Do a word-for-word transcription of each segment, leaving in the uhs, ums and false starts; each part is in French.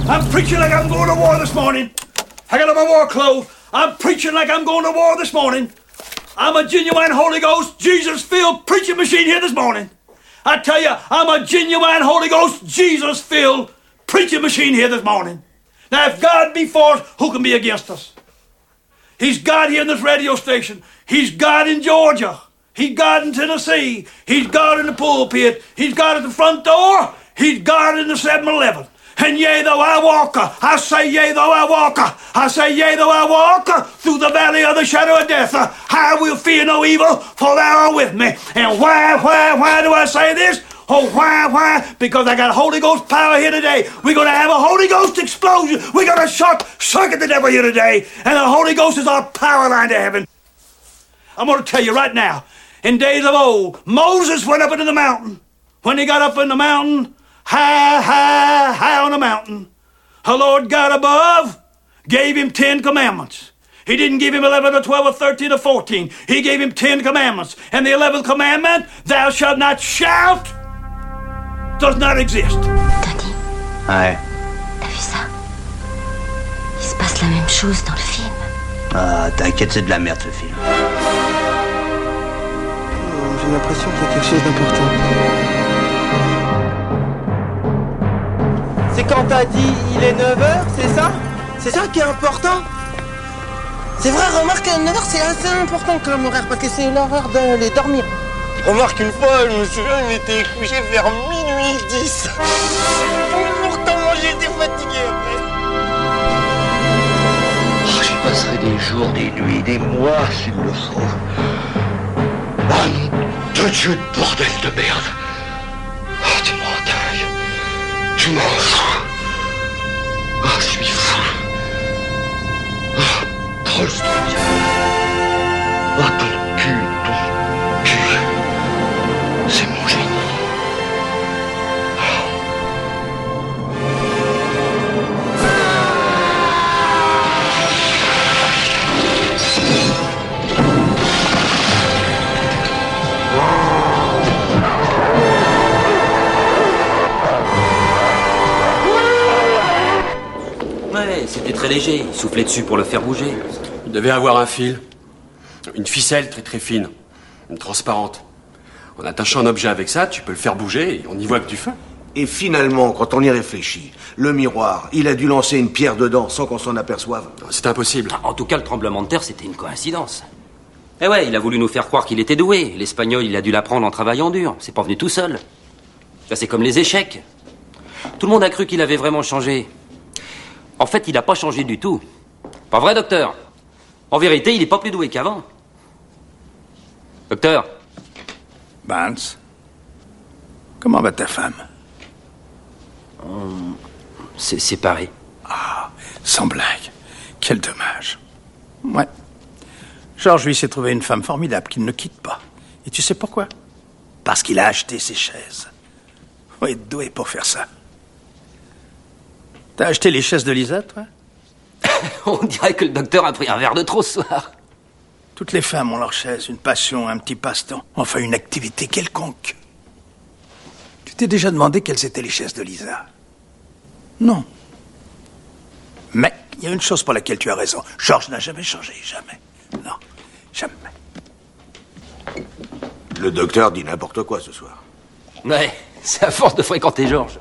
I'm preaching like I'm going to war this morning. I got on my war clothes. I'm preaching like I'm going to war this morning. I'm a genuine Holy Ghost, Jesus-filled preaching machine here this morning. I tell you, I'm a genuine Holy Ghost, Jesus-filled preaching machine here this morning. Now, if God be for us, who can be against us? He's God here in this radio station. He's God in Georgia. He's God in Tennessee. He's God in the pulpit. He's God at the front door. He's God in the seven eleven. And yea, though I walk, I say, yea, though I walk, I say, yea, though I walk through the valley of the shadow of death, I will fear no evil, for thou art with me. And why, why, why do I say this? Oh, why, why? Because I got Holy Ghost power here today. We're going to have a Holy Ghost explosion. We're going to short circuit the devil here today. And the Holy Ghost is our power line to heaven. I'm going to tell you right now, in days of old, Moses went up into the mountain. When he got up in the mountain, high, high, high on the mountain, the Lord God above gave him ten commandments. He didn't give him eleven or twelve or thirteen or fourteen. He gave him ten commandments. And the eleventh commandment, thou shalt not shout, does not exist. Tony. Ouais. T'as vu ça? Il se passe la même chose dans le film. Ah, t'inquiète, c'est de la merde ce film. Oh, j'ai l'impression qu'il y a quelque chose d'important. C'est quand t'as dit il est neuf heures, c'est ça? C'est ça qui est important? C'est vrai, remarque, neuf heures c'est assez important comme horaire parce que c'est l'heure d'aller dormir. Remarque, une fois, je me souviens, il était couché vers minuit dix. Pourtant, moi j'étais fatigué après. Oh, j'y passerai des jours, des nuits, des mois s'il le faut. Ah, nom de Dieu de bordel de merde. Oh, tu m'en dingue. Je m'en fous. Oh, je suis fou. Oh, Prost. Oh, ton cul, ton cul. C'est mon génie. Ouais, c'était très léger. Il soufflait dessus pour le faire bouger. Il devait avoir un fil. Une ficelle très très fine. Une transparente. En attachant un objet avec ça, tu peux le faire bouger et on n'y voit que du feu. Et finalement, quand on y réfléchit, le miroir, il a dû lancer une pierre dedans sans qu'on s'en aperçoive. C'est impossible. En tout cas, le tremblement de terre, c'était une coïncidence. Eh ouais, il a voulu nous faire croire qu'il était doué. L'espagnol, il a dû l'apprendre en travaillant dur. C'est pas venu tout seul. Ça, c'est comme les échecs. Tout le monde a cru qu'il avait vraiment changé. En fait, il n'a pas changé du tout. Pas vrai, docteur? En vérité, il n'est pas plus doué qu'avant. Docteur? Barnes, comment va ta femme? On s'est séparés. Ah, sans blague. Quel dommage. Ouais. Georges, lui, s'est trouvé une femme formidable qu'il ne quitte pas. Et tu sais pourquoi? Parce qu'il a acheté ses chaises. Oui, doué pour faire ça. T'as acheté les chaises de Lisa, toi? On dirait que le docteur a pris un verre de trop ce soir. Toutes les femmes ont leur chaise, une passion, un petit passe-temps. Enfin, une activité quelconque. Tu t'es déjà demandé quelles étaient les chaises de Lisa? Non. Mais il y a une chose pour laquelle tu as raison. Georges n'a jamais changé, jamais. Non, jamais. Le docteur dit n'importe quoi ce soir. Ouais, c'est à force de fréquenter Georges.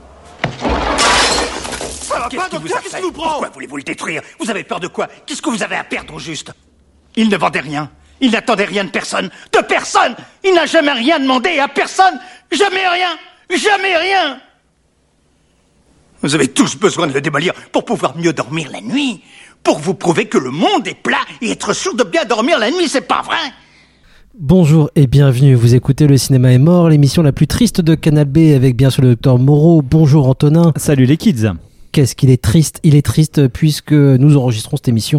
Ça va pas, docteur, qu'est-ce qui vous prend? Pourquoi voulez-vous le détruire? Vous avez peur de quoi? Qu'est-ce que vous avez à perdre au juste? Il ne vendait rien. Il n'attendait rien de personne. De personne! Il n'a jamais rien demandé à personne. Jamais rien. Jamais rien. Vous avez tous besoin de le démolir pour pouvoir mieux dormir la nuit. Pour vous prouver que le monde est plat et être sûr de bien dormir la nuit, c'est pas vrai? Bonjour et bienvenue, vous écoutez Le Cinéma est mort, l'émission la plus triste de Canal B avec bien sûr le docteur Moreau. Bonjour Antonin. Salut les kids. Qu'est-ce qu'il est triste? Il est triste puisque nous enregistrons cette émission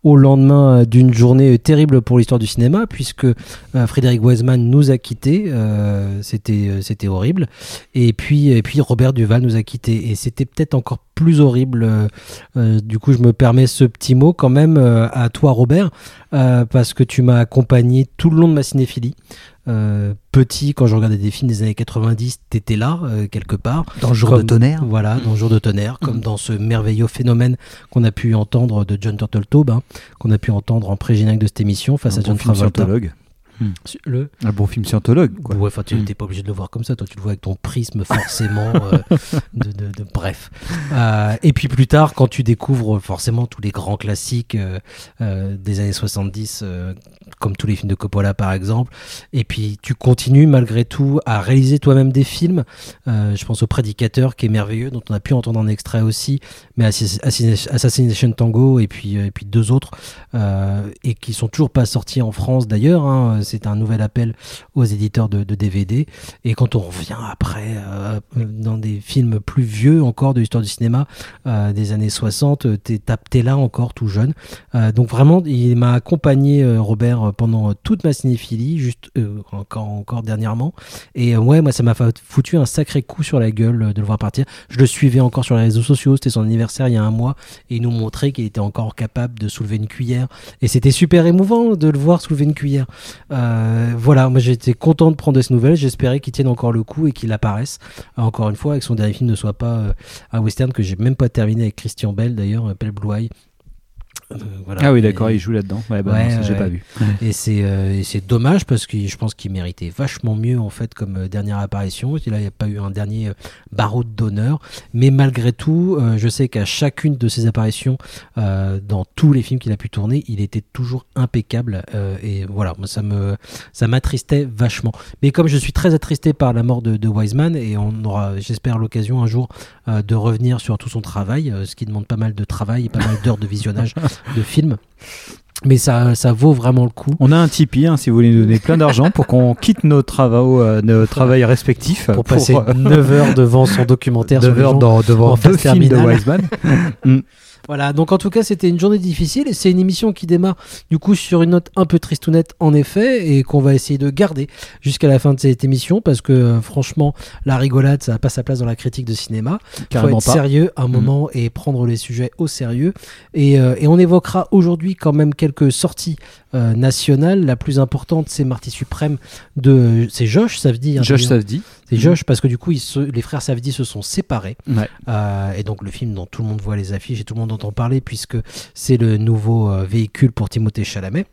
au lendemain d'une journée terrible pour l'histoire du cinéma, puisque euh, Frédéric Wiseman nous a quittés. Euh, c'était, c'était horrible. Et puis, et puis Robert Duvall nous a quittés. Et c'était peut-être encore plus horrible. Euh, euh, du coup, je me permets ce petit mot quand même euh, à toi, Robert, euh, parce que tu m'as accompagné tout le long de ma cinéphilie. Euh, petit, quand je regardais des films des années quatre-vingt-dix, t'étais là, euh, quelque part. Dans le jour comme, de tonnerre. Voilà, dans le jour de tonnerre, comme mmh. dans ce merveilleux phénomène qu'on a pu entendre de John Turteltaub, hein, qu'on a pu entendre en pré-générique de cette émission face un à bon John Travolta. Scientologue. Hmm. Le... Un bon film scientologue, quoi. Ouais, enfin, tu n'es hmm. pas obligé de le voir comme ça, toi tu le vois avec ton prisme forcément euh, de, de, de bref. Euh, et puis plus tard, quand tu découvres forcément tous les grands classiques euh, euh, des années soixante-dix, euh, comme tous les films de Coppola par exemple, et puis tu continues malgré tout à réaliser toi-même des films. Euh, je pense au Prédicateur qui est merveilleux, dont on a pu entendre un extrait aussi, mais Assassination Tango et puis, et puis deux autres, euh, et qui sont toujours pas sortis en France d'ailleurs, hein. C'est un nouvel appel aux éditeurs de, de D V D. Et quand on revient après euh, dans des films plus vieux encore de l'histoire du cinéma euh, des années soixante, t'es, t'es là encore tout jeune. Euh, donc vraiment, il m'a accompagné euh, Robert pendant toute ma cinéphilie, juste euh, encore, encore dernièrement. Et euh, ouais, moi ça m'a foutu un sacré coup sur la gueule de le voir partir. Je le suivais encore sur les réseaux sociaux, c'était son anniversaire il y a un mois, et il nous montrait qu'il était encore capable de soulever une cuillère. Et c'était super émouvant de le voir soulever une cuillère. Euh, voilà, moi j'étais content de prendre de ces nouvelles, j'espérais qu'il tienne encore le coup et qu'il apparaisse euh, encore une fois et que son dernier film ne soit pas euh, un western que j'ai même pas terminé avec Christian Bale d'ailleurs, Pale Blue Eye. Euh, voilà. Ah oui, d'accord, et... il joue là-dedans. Ouais, bah ouais, non, ça, j'ai ouais. pas vu. Et c'est, euh, et c'est dommage parce que je pense qu'il méritait vachement mieux en fait comme euh, dernière apparition. Et là, il n'y a pas eu un dernier euh, barreau d'honneur. Mais malgré tout, euh, je sais qu'à chacune de ses apparitions, euh, dans tous les films qu'il a pu tourner, il était toujours impeccable. Euh, et voilà, moi, ça me, ça m'attristait vachement. Mais comme je suis très attristé par la mort de, de Wiseman, et on aura, j'espère, l'occasion un jour euh, de revenir sur tout son travail, euh, ce qui demande pas mal de travail et pas mal d'heures de visionnage de films, mais ça, ça vaut vraiment le coup. On a un Tipeee, hein, si vous voulez nous donner plein d'argent pour qu'on quitte nos travaux, euh, nos travails respectifs. Pour, pour passer euh, neuf heures devant son documentaire neuf heures dans, devant deux films de Wiseman. mm. Voilà, donc en tout cas c'était une journée difficile et c'est une émission qui démarre du coup sur une note un peu tristounette en effet et qu'on va essayer de garder jusqu'à la fin de cette émission parce que euh, franchement la rigolade ça n'a pas sa place dans la critique de cinéma. Il faut être pas. sérieux un moment mmh. et prendre les sujets au sérieux et, euh, et on évoquera aujourd'hui quand même quelques sorties euh, nationales. La plus importante c'est Marty Suprême de... c'est Josh Safdie. Hein, Josh Safdie. C'est Josh parce que du coup ils se... les frères Safdie se sont séparés ouais. euh, et donc le film dont tout le monde voit les affiches et tout le monde entend parler puisque c'est le nouveau euh, véhicule pour Timothée Chalamet.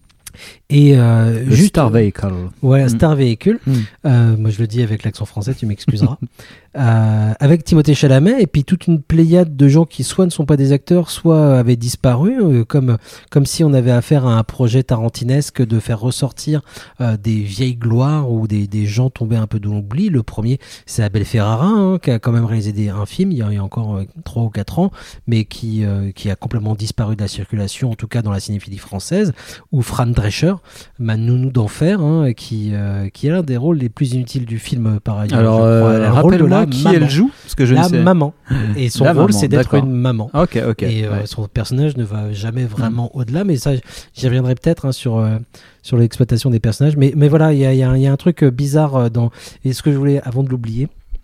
Et euh, le juste, Star Vehicle. Ouais, mm. Star Vehicle. Mm. Euh, moi, je le dis avec l'accent français, tu m'excuseras. euh, avec Timothée Chalamet et puis toute une pléiade de gens qui soit ne sont pas des acteurs, soit avaient disparu, euh, comme comme si on avait affaire à un projet tarantinesque de faire ressortir euh, des vieilles gloires ou des des gens tombés un peu de l'oubli. Le premier, c'est Abel Ferrara, hein, qui a quand même réalisé des, un film il y a, il y a encore euh, trois ou quatre ans, mais qui euh, qui a complètement disparu de la circulation, en tout cas dans la cinéphilie française. Ou Fran Drescher, ma nounou d'enfer, hein, qui, euh, qui a l'un des rôles les plus inutiles du film par ailleurs. Alors, euh, rappelle-moi qui maman. elle joue parce que je la ne sais. maman. Et son la rôle, maman, c'est d'être d'accord. une maman. Ok, ok. Et euh, ouais. son personnage ne va jamais vraiment mmh. au-delà, mais ça, j'y reviendrai peut-être hein, sur, euh, sur l'exploitation des personnages. Mais, mais voilà, il y a, y, a, y a un truc bizarre dans. Et ce que je voulais, avant de l'oublier,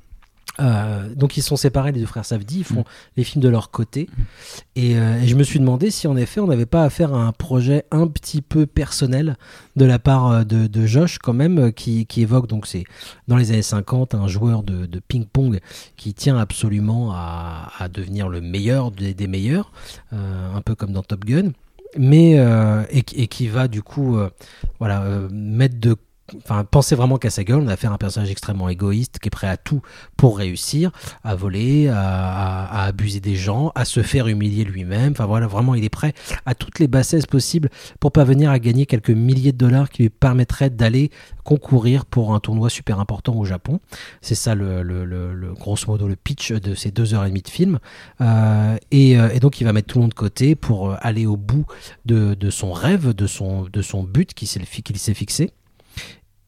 Euh, donc ils sont séparés les deux frères Safdie, ils font mmh. les films de leur côté mmh. et, euh, et je me suis demandé si en effet on n'avait pas affaire à un projet un petit peu personnel de la part de, de Josh quand même qui, qui évoque donc c'est dans les années cinquante un joueur de, de ping-pong qui tient absolument à, à devenir le meilleur des, des meilleurs euh, un peu comme dans Top Gun mais euh, et, et qui va du coup euh, voilà euh, mettre de Enfin, pensez vraiment qu'à sa gueule, on a affaire à un personnage extrêmement égoïste qui est prêt à tout pour réussir, à voler, à, à, à abuser des gens, à se faire humilier lui-même. Enfin voilà, vraiment, il est prêt à toutes les bassesses possibles pour parvenir à gagner quelques milliers de dollars qui lui permettraient d'aller concourir pour un tournoi super important au Japon. C'est ça, le, le, le, le grosso modo, le pitch de ces deux heures et demie de film. Euh, et, et donc, il va mettre tout le monde de côté pour aller au bout de, de son rêve, de son, de son but qu'il s'est, qu'il s'est fixé.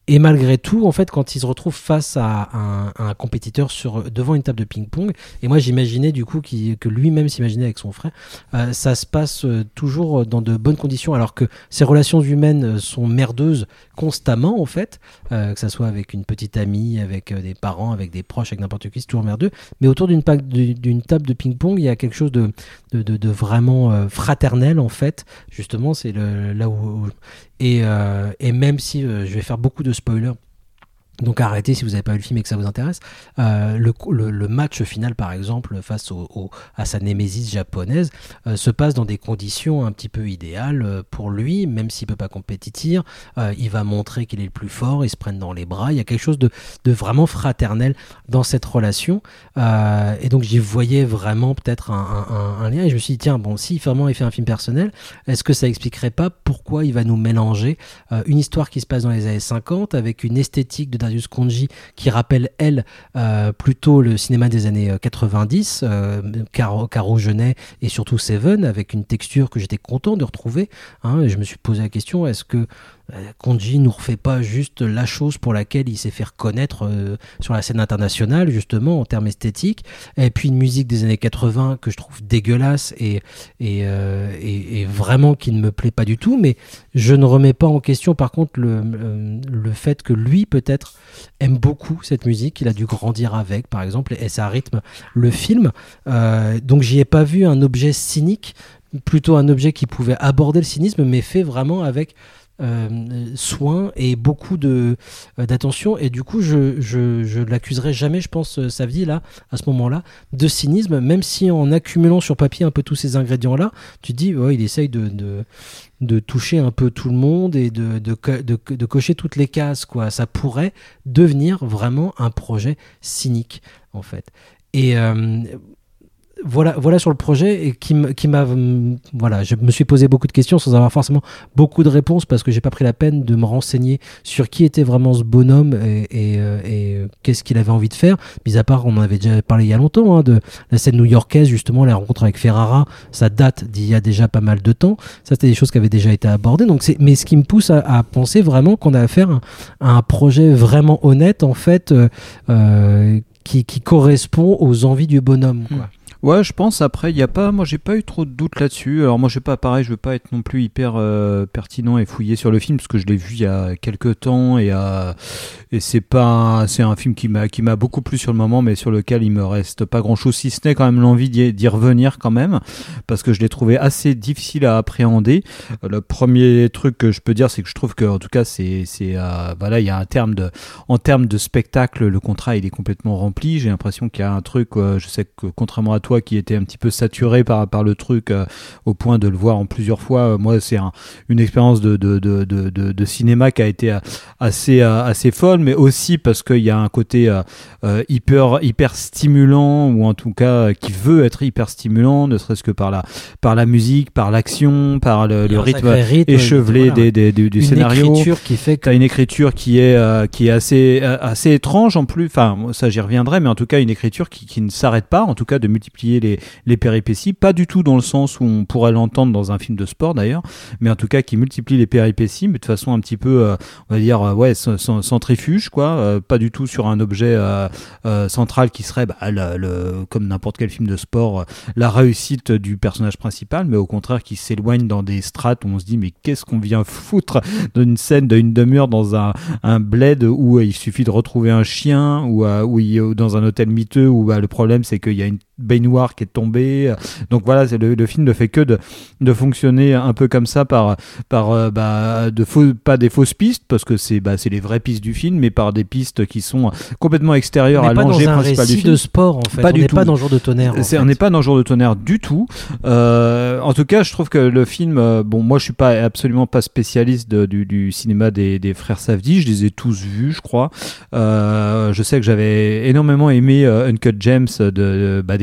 et malgré tout, en fait, quand il se retrouve face à un, à un compétiteur sur, devant une table de ping-pong, et moi j'imaginais du coup qu'il, que lui-même s'imaginait avec son frère, euh, ça se passe euh, toujours dans de bonnes conditions, alors que ces relations humaines sont merdeuses constamment, en fait, euh, que ça soit avec une petite amie, avec euh, des parents, avec des proches, avec n'importe qui, c'est toujours merdeux. Mais autour d'une, pa- d'une table de ping-pong, il y a quelque chose de, de, de, de vraiment euh, fraternel, en fait. Justement, c'est le, là où... où et, euh, et même si euh, je vais faire beaucoup de spoilers, donc arrêtez si vous n'avez pas vu le film et que ça vous intéresse. Euh, le, le, le match final, par exemple, face au, au, à sa némésis japonaise, euh, se passe dans des conditions un petit peu idéales euh, pour lui, même s'il ne peut pas compétir. Euh, il va montrer qu'il est le plus fort, ils se prennent dans les bras. Il y a quelque chose de, de vraiment fraternel dans cette relation. Euh, et donc j'y voyais vraiment peut-être un, un, un lien. Et je me suis dit, tiens, bon, si vraiment il fait un film personnel, est-ce que ça expliquerait pas pourquoi il va nous mélanger euh, une histoire qui se passe dans les années cinquante avec une esthétique de Darius Khondji qui rappelle, elle, euh, plutôt le cinéma des années quatre-vingt-dix, euh, Caro, Caro Genet et surtout Seven, avec une texture que j'étais content de retrouver. Hein, et je me suis posé la question, est-ce que Khondji nous refait pas juste la chose pour laquelle il s'est fait reconnaître euh, sur la scène internationale, justement en termes esthétiques, et puis une musique des années quatre-vingts que je trouve dégueulasse et, et, euh, et, et vraiment qui ne me plaît pas du tout, mais je ne remets pas en question par contre le, le, le fait que lui peut-être aime beaucoup cette musique, il a dû grandir avec par exemple, et ça rythme le film, euh, donc j'y ai pas vu un objet cynique, plutôt un objet qui pouvait aborder le cynisme, mais fait vraiment avec Euh, soin et beaucoup de euh, d'attention, et du coup je, je, je l'accuserai jamais, je pense, Savdi là à ce moment là de cynisme, même si en accumulant sur papier un peu tous ces ingrédients là tu te dis ouais, il essaye de, de, de toucher un peu tout le monde et de, de, de, de cocher toutes les cases quoi. Ça pourrait devenir vraiment un projet cynique en fait, et euh, Voilà, voilà sur le projet et qui, m- qui m'a, voilà, je me suis posé beaucoup de questions sans avoir forcément beaucoup de réponses parce que j'ai pas pris la peine de me renseigner sur qui était vraiment ce bonhomme et, et, euh, et qu'est-ce qu'il avait envie de faire. Mis à part, on en avait déjà parlé il y a longtemps, hein, de la scène new-yorkaise, justement, la rencontre avec Ferrara, ça date d'il y a déjà pas mal de temps. Ça, c'était des choses qui avaient déjà été abordées. Donc, c'est, mais ce qui me pousse à, à penser vraiment qu'on a affaire à, à un projet vraiment honnête, en fait, euh, euh, qui, qui correspond aux envies du bonhomme, quoi. Mmh. Ouais, je pense. Après, il y a pas, moi, j'ai pas eu trop de doutes là-dessus. Alors moi, j'ai pas, pareil, je veux pas être non plus hyper euh, pertinent et fouillé sur le film parce que je l'ai vu il y a quelques temps et euh, et c'est pas, c'est un film qui m'a qui m'a beaucoup plu sur le moment, mais sur lequel il me reste pas grand-chose, si ce n'est quand même l'envie d'y, d'y revenir quand même, parce que je l'ai trouvé assez difficile à appréhender. Le premier truc que je peux dire, c'est que je trouve que, en tout cas, c'est c'est euh, voilà, il y a un terme de, en termes de spectacle, le contrat il est complètement rempli. J'ai l'impression qu'il y a un truc, euh, je sais que contrairement à toi qui était un petit peu saturé par, par le truc euh, au point de le voir en plusieurs fois. Euh, moi, c'est un, une expérience de, de, de, de, de, de cinéma qui a été euh, assez, euh, assez folle, mais aussi parce qu'il y a un côté euh, euh, hyper, hyper stimulant, ou en tout cas euh, qui veut être hyper stimulant, ne serait-ce que par la, par la musique, par l'action, par le, le rythme, rythme échevelé voilà. des, des, du, du une scénario. Une écriture qui fait que... T'as une écriture qui est, euh, qui est assez, euh, assez étrange en plus, enfin ça j'y reviendrai, mais en tout cas une écriture qui, qui ne s'arrête pas, en tout cas de multiplier Les, les péripéties, pas du tout dans le sens où on pourrait l'entendre dans un film de sport d'ailleurs, mais en tout cas qui multiplie les péripéties, mais de façon un petit peu, euh, on va dire, euh, ouais, centrifuge, quoi, euh, pas du tout sur un objet euh, euh, central qui serait, bah, le, le, comme n'importe quel film de sport, euh, la réussite du personnage principal, mais au contraire qui s'éloigne dans des strates où on se dit, mais qu'est-ce qu'on vient foutre d'une scène d'une demi-heure dans un, un bled où euh, il suffit de retrouver un chien, ou, euh, où il, ou dans un hôtel miteux où bah, le problème c'est qu'il y a une baignoire qui est tombée. Donc voilà, c'est le, le film ne fait que de, de fonctionner un peu comme ça par, par euh, bah, de faux, pas des fausses pistes, parce que c'est, bah, c'est les vraies pistes du film, mais par des pistes qui sont complètement extérieures à l'enjeu principal du film. On n'est pas dans un récit de sport, en fait. Pas on du n'est tout. pas dans Jour de tonnerre. C'est, en on fait. n'est pas dans Jour de tonnerre du tout. Euh, en tout cas, je trouve que le film, euh, bon, moi je suis pas absolument pas spécialiste de, du, du cinéma des, des frères Safdie, je les ai tous vus, je crois. Euh, je sais que j'avais énormément aimé euh, Uncut Gems de, de, bah, des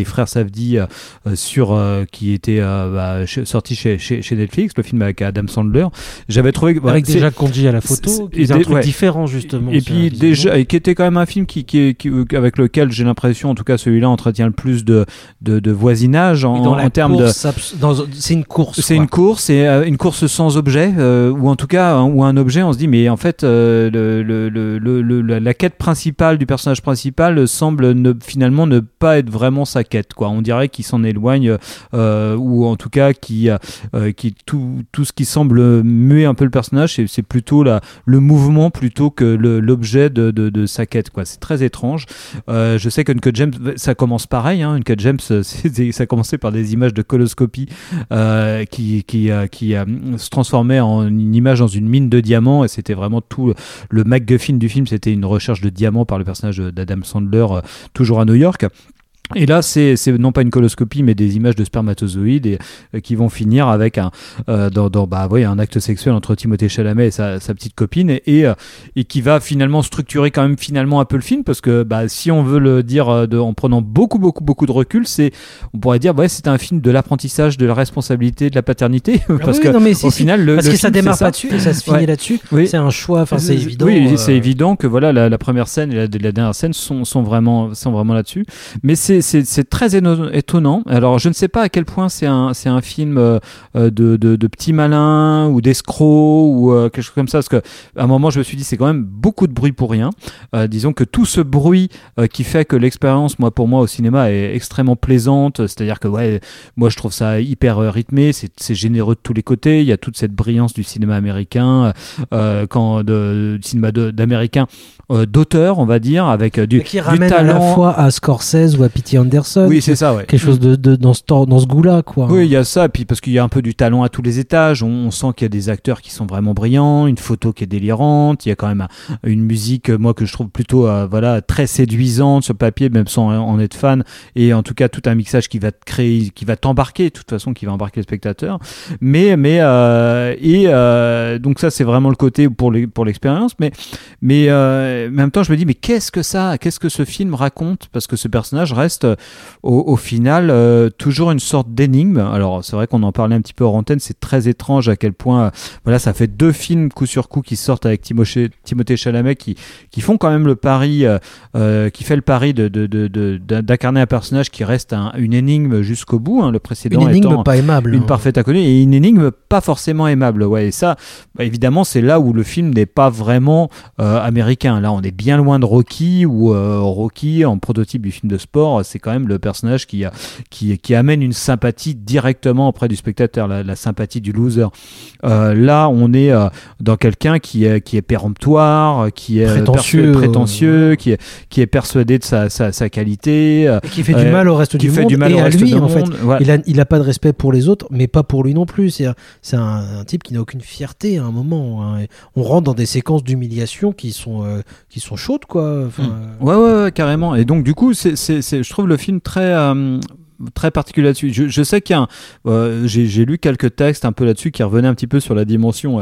frères Safdie euh, sur euh, qui était euh, bah, ch- sorti chez, chez, chez Netflix, le film avec Adam Sandler. J'avais trouvé que, bah, avec c'est, déjà Conji à la photo, qui est un truc ouais. différent justement. Et puis déjà, et qui était quand même un film qui, qui, qui, avec lequel j'ai l'impression, en tout cas celui-là, entretient le plus de, de, de voisinage en, en termes de. Dans, c'est une course. C'est quoi. une course, c'est euh, une course sans objet, euh, ou en tout cas, hein, ou un objet. On se dit, mais en fait, euh, le, le, le, le, le, la quête principale du personnage principal semble ne, finalement ne pas être vraiment sa quête, quoi. On dirait qu'il s'en éloigne, euh, ou en tout cas, qui, euh, qui tout, tout ce qui semble muer un peu le personnage, c'est, c'est plutôt la, le mouvement plutôt que le, l'objet de, de, de sa quête, quoi. C'est très étrange. Euh, je sais qu'Uncut James, ça commence pareil. Hein. Uncut James, c'est, ça a commencé par des images de coloscopie euh, qui, qui, euh, qui euh, se transformaient en une image dans une mine de diamants, et c'était vraiment tout le MacGuffin du film, c'était une recherche de diamants par le personnage d'Adam Sandler, euh, toujours à New York. Et là, c'est, c'est non pas une coloscopie, mais des images de spermatozoïdes et, euh, qui vont finir avec un, euh, dans, dans, bah, ouais, un acte sexuel entre Timothée Chalamet et sa, sa petite copine, et, et, euh, et qui va finalement structurer quand même finalement un peu le film, parce que bah, si on veut le dire de, en prenant beaucoup, beaucoup, beaucoup de recul, c'est, on pourrait dire, ouais, c'est un film de l'apprentissage, de la responsabilité, de la paternité, parce oui, que non, mais au si, final, le, parce le que film, ça démarre ça. pas dessus et ça se finit ouais. là-dessus. Oui. C'est un choix, enfin, c'est, c'est évident. Oui, euh... c'est évident que voilà, la, la première scène et la, la dernière scène sont, sont vraiment, sont vraiment là-dessus, mais c'est, c'est, c'est très étonnant. Alors, je ne sais pas à quel point c'est un, c'est un film euh, de, de, de petits malins ou d'escrocs ou euh, quelque chose comme ça, parce qu'à un moment, je me suis dit, c'est quand même beaucoup de bruit pour rien. Euh, disons que tout ce bruit euh, qui fait que l'expérience, moi, pour moi, au cinéma, est extrêmement plaisante. C'est-à-dire que, ouais, moi, je trouve ça hyper euh, rythmé, c'est, c'est généreux de tous les côtés. Il y a toute cette brillance du cinéma américain, euh, quand de, du cinéma de, d'américain. Euh, d'auteur, on va dire, avec euh, du, qui ramène du talent. À la fois à Scorsese ou à P T Anderson. Oui, c'est ça, ouais. Quelque chose de, de dans ce dans ce goût-là, quoi. Oui, il y a ça, puis parce qu'il y a un peu du talent à tous les étages. On, on sent qu'il y a des acteurs qui sont vraiment brillants, une photo qui est délirante. Il y a quand même un, une musique, moi, que je trouve plutôt, euh, voilà, très séduisante sur papier, même sans en être fan. Et en tout cas, tout un mixage qui va te créer, qui va t'embarquer, de toute façon, qui va embarquer le spectateur. Mais, mais, euh, et euh, donc ça, c'est vraiment le côté pour les, pour l'expérience. Mais, mais euh, en même temps, je me dis, mais qu'est-ce que ça, qu'est-ce que ce film raconte ? Parce que ce personnage reste, au, au final, euh, toujours une sorte d'énigme. Alors, c'est vrai qu'on en parlait un petit peu hors antenne, c'est très étrange à quel point, euh, voilà, ça fait deux films coup sur coup qui sortent avec Timothée, Timothée Chalamet qui, qui font quand même le pari, euh, euh, qui fait le pari de, de, de, de, d'incarner un personnage qui reste un, une énigme jusqu'au bout. Hein, le précédent une énigme étant pas aimable, une hein. parfaite inconnue et une énigme pas forcément aimable. Ouais, et ça, bah, évidemment, c'est là où le film n'est pas vraiment euh, américain. Là, on est bien loin de Rocky, où euh, Rocky, en prototype du film de sport, c'est quand même le personnage qui, qui, qui amène une sympathie directement auprès du spectateur, la, la sympathie du loser. Euh, là, on est euh, dans quelqu'un qui est, qui est péremptoire, qui est prétentieux, persu- prétentieux euh... qui, est, qui est persuadé de sa, sa, sa qualité. Et qui fait euh, du mal au reste du monde, et à lui, en fait. Voilà. Il a, il a pas de respect pour les autres, mais pas pour lui non plus. C'est, c'est un, un type qui n'a aucune fierté à un moment. Hein. On rentre dans des séquences d'humiliation qui sont, euh, qui sont chaudes, quoi. Enfin, mmh. ouais, ouais, ouais, carrément. Et donc, du coup, c'est, c'est, c'est, je trouve le film très... Euh, très particulier là-dessus. Je, je sais qu'il y a un, euh, j'ai, j'ai lu quelques textes un peu là-dessus qui revenaient un petit peu sur la dimension... Euh,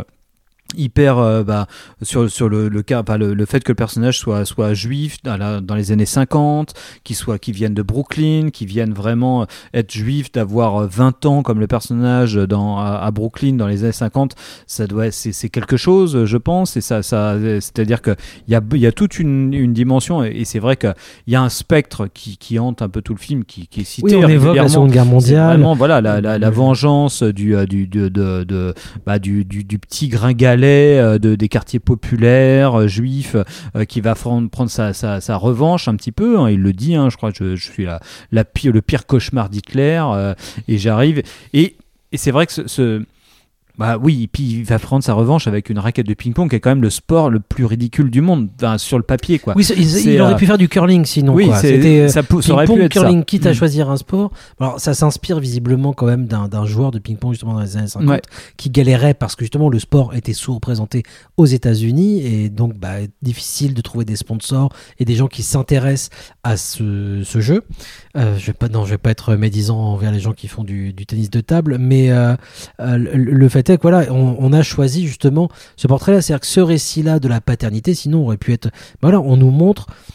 hyper euh, bah, sur, sur le, le cas bah, le, le fait que le personnage soit, soit juif dans, la, dans les années cinquante, qu'il soit, qu'il vienne de Brooklyn, qu'il vienne vraiment être juif, d'avoir vingt ans comme le personnage dans, à, à Brooklyn dans les années cinquante, ça doit, c'est, c'est quelque chose, je pense, et ça, ça, c'est-à-dire qu'il y a, y a toute une, une dimension, et c'est vrai qu'il y a un spectre qui, qui hante un peu tout le film, qui, qui est cité. Oui, on évoque la Seconde Guerre mondiale. C'est vraiment, voilà, la, la, la vengeance du, du, de, de, de, bah, du, du, du petit gringalet de, des quartiers populaires euh, juifs euh, qui va prendre, prendre sa, sa, sa revanche un petit peu, hein, il le dit, hein, je crois que je, je suis la, la pire, le pire cauchemar d'Hitler euh, et j'arrive et, et c'est vrai que ce, ce bah oui, et puis il va prendre sa revanche avec une raquette de ping-pong qui est quand même le sport le plus ridicule du monde, enfin, sur le papier, quoi. Oui, il, il aurait euh... pu faire du curling sinon. Oui, quoi. C'est, C'était ça, ça aurait ping-pong, pu être curling, ça. quitte à choisir un sport. Alors ça s'inspire visiblement quand même d'un, d'un joueur de ping-pong justement dans les années cinquante, ouais, qui galérait parce que justement le sport était sous-représenté aux États-Unis et donc bah, difficile de trouver des sponsors et des gens qui s'intéressent à ce, ce jeu. Euh, je vais pas, non, je vais pas être médisant envers les gens qui font du, du tennis de table, mais euh, euh, le, le fait est que voilà, on, on a choisi justement ce portrait-là, c'est-à-dire que ce récit-là de la paternité, sinon on aurait pu être, voilà, on nous montre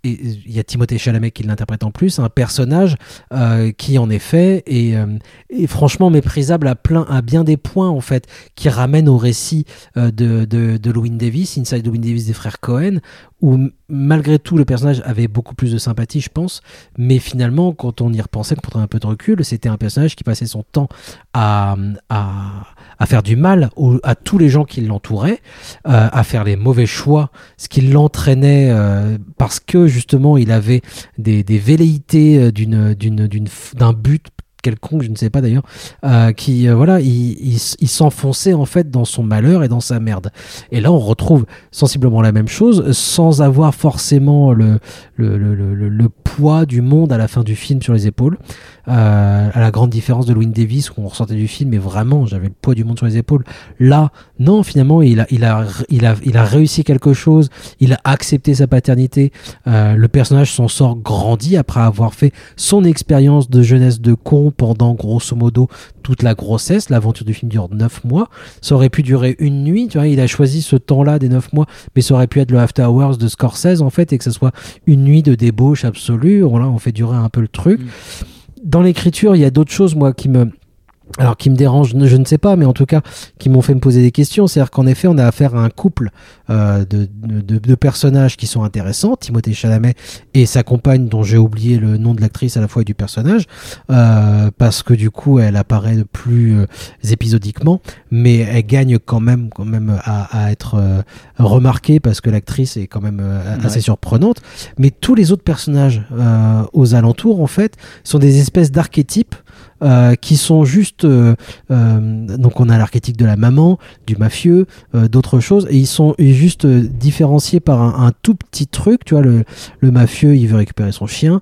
et il y a Timothée Chalamet qui l'interprète en plus, un personnage euh, qui en effet est, euh, est franchement méprisable à plein, à bien des points en fait, qui ramène au récit euh, de, de, de Llewyn Davis, Inside Llewyn Davis des frères Cohen, où malgré tout le personnage avait beaucoup plus de sympathie, je pense, mais finalement quand on y repensait, quand on prenait un peu de recul, c'était un personnage qui passait son temps à, à, à faire du mal au, à tous les gens qui l'entouraient, euh, à faire les mauvais choix, ce qui l'entraînait euh, parce que justement il avait des, des velléités d'une, d'une, d'une, d'un but quelconque, je ne sais pas d'ailleurs, euh, qui euh, voilà, il, il, il s'enfonçait en fait dans son malheur et dans sa merde. Et là, on retrouve sensiblement la même chose, sans avoir forcément le le, le, le, le poids du monde à la fin du film sur les épaules. Euh, à la grande différence de Llewyn Davis, où on ressortait du film, mais vraiment, j'avais le poids du monde sur les épaules. Là, non, finalement, il a, il a, il a, il a réussi quelque chose. Il a accepté sa paternité. Euh, le personnage s'en sort grandi après avoir fait son expérience de jeunesse de con pendant grosso modo toute la grossesse. L'aventure du film dure neuf mois. Ça aurait pu durer une nuit, tu vois. Il a choisi ce temps-là des neuf mois, mais ça aurait pu être le After Hours de Scorsese en fait, et que ce soit une nuit de débauche absolue. Là, on fait durer un peu le truc. Mmh. Dans l'écriture, il y a d'autres choses, moi, qui me, alors qui me dérangent, je ne sais pas, mais en tout cas, qui m'ont fait me poser des questions. C'est-à-dire qu'en effet, on a affaire à un couple euh, de, de, de personnages qui sont intéressants, Timothée Chalamet et sa compagne, dont j'ai oublié le nom de l'actrice à la fois et du personnage, euh, parce que du coup, elle apparaît plus euh, épisodiquement, mais elle gagne quand même, quand même à, à être euh, remarquée parce que l'actrice est quand même euh, assez ouais. surprenante. Mais tous les autres personnages euh, aux alentours, en fait, sont des espèces d'archétypes. Euh, qui sont juste euh, euh, donc on a l'archétype de la maman, du mafieux, euh, d'autres choses, et ils sont juste euh, différenciés par un, un tout petit truc, tu vois. Le, le mafieux, il veut récupérer son chien,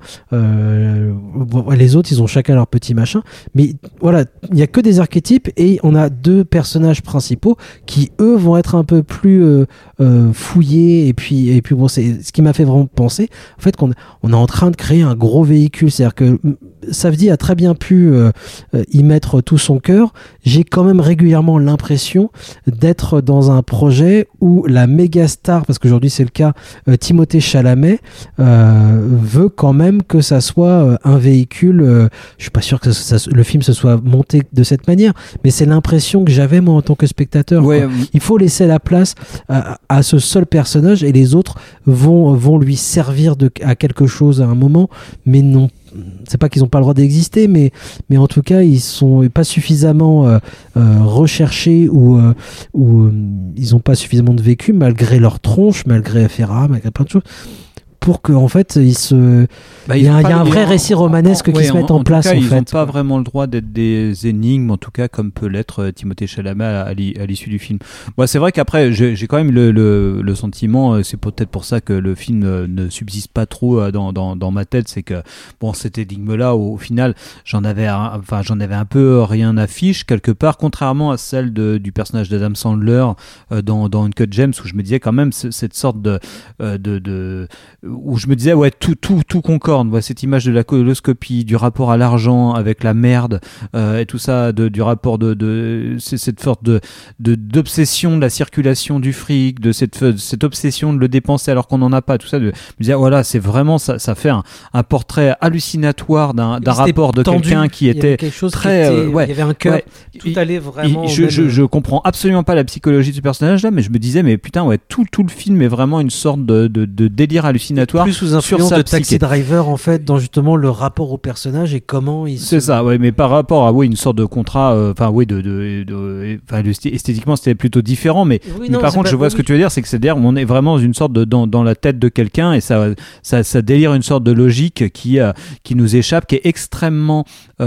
euh, bon, les autres, ils ont chacun leur petit machin, mais voilà, il y a que des archétypes, et on a deux personnages principaux qui eux vont être un peu plus euh, euh, fouillés, et puis et puis bon, c'est ce qui m'a fait vraiment penser en fait qu'on on est en train de créer un gros véhicule, c'est-à-dire que Safdie a très bien pu euh, y mettre tout son cœur. J'ai quand même régulièrement l'impression d'être dans un projet où la méga star, parce qu'aujourd'hui c'est le cas, euh, Timothée Chalamet euh, veut quand même que ça soit euh, un véhicule. Euh, je suis pas sûr que ça, ça, le film se soit monté de cette manière, mais c'est l'impression que j'avais moi en tant que spectateur. Ouais, oui. Il faut laisser la place à, à ce seul personnage, et les autres vont vont lui servir de, à quelque chose à un moment, mais non. C'est pas qu'ils n'ont pas le droit d'exister, mais, mais en tout cas, ils sont pas suffisamment euh, euh, recherchés ou, euh, ou euh, ils n'ont pas suffisamment de vécu, malgré leur tronche, malgré Ferra, malgré plein de choses, pour qu'en fait, ils se... Bah, il y a, il y a un vrai récit romanesque en, qui ouais, se met en, en place. Cas, en ils fait. n'ont pas vraiment le droit d'être des énigmes, en tout cas, comme peut l'être Timothée Chalamet à, à l'issue du film. Moi, c'est vrai qu'après, j'ai, j'ai quand même le, le, le sentiment, c'est peut-être pour ça que le film ne subsiste pas trop dans, dans, dans ma tête, c'est que, bon, cette énigme-là, au, au final, j'en avais, un, enfin, j'en avais un peu rien à fiche, quelque part, contrairement à celle de, du personnage d'Adam Sandler euh, dans, dans Uncut Gems, où je me disais quand même cette sorte de... Euh, de, de où je me disais ouais tout tout tout concorde, ouais, cette image de la coloscopie, du rapport à l'argent avec la merde euh, et tout ça, de, du rapport de de c'est cette sorte de, de d'obsession de la circulation du fric, de cette cette obsession de le dépenser alors qu'on n'en a pas, tout ça, de me dire voilà, c'est vraiment ça ça fait un, un portrait hallucinatoire d'un d'un rapport de tendu, quelqu'un qui était très qui était, euh, ouais, il y avait un cœur, ouais, tout allait vraiment je, je je comprends absolument pas la psychologie de ce personnage là, mais je me disais mais putain ouais, tout tout le film est vraiment une sorte de de, de délire hallucinatoire. Plus sous influence de Taxi Driver en fait, dans justement le rapport au personnage et comment il. C'est se... ça, ouais, mais par rapport à oui une sorte de contrat, enfin euh, oui de de, de enfin esthétiquement c'était plutôt différent, mais, oui, non, mais par contre je vois oui, ce que tu veux dire, c'est que c'est dire on est vraiment dans une sorte de dans dans la tête de quelqu'un et ça ça ça délire une sorte de logique qui euh, qui nous échappe, qui est extrêmement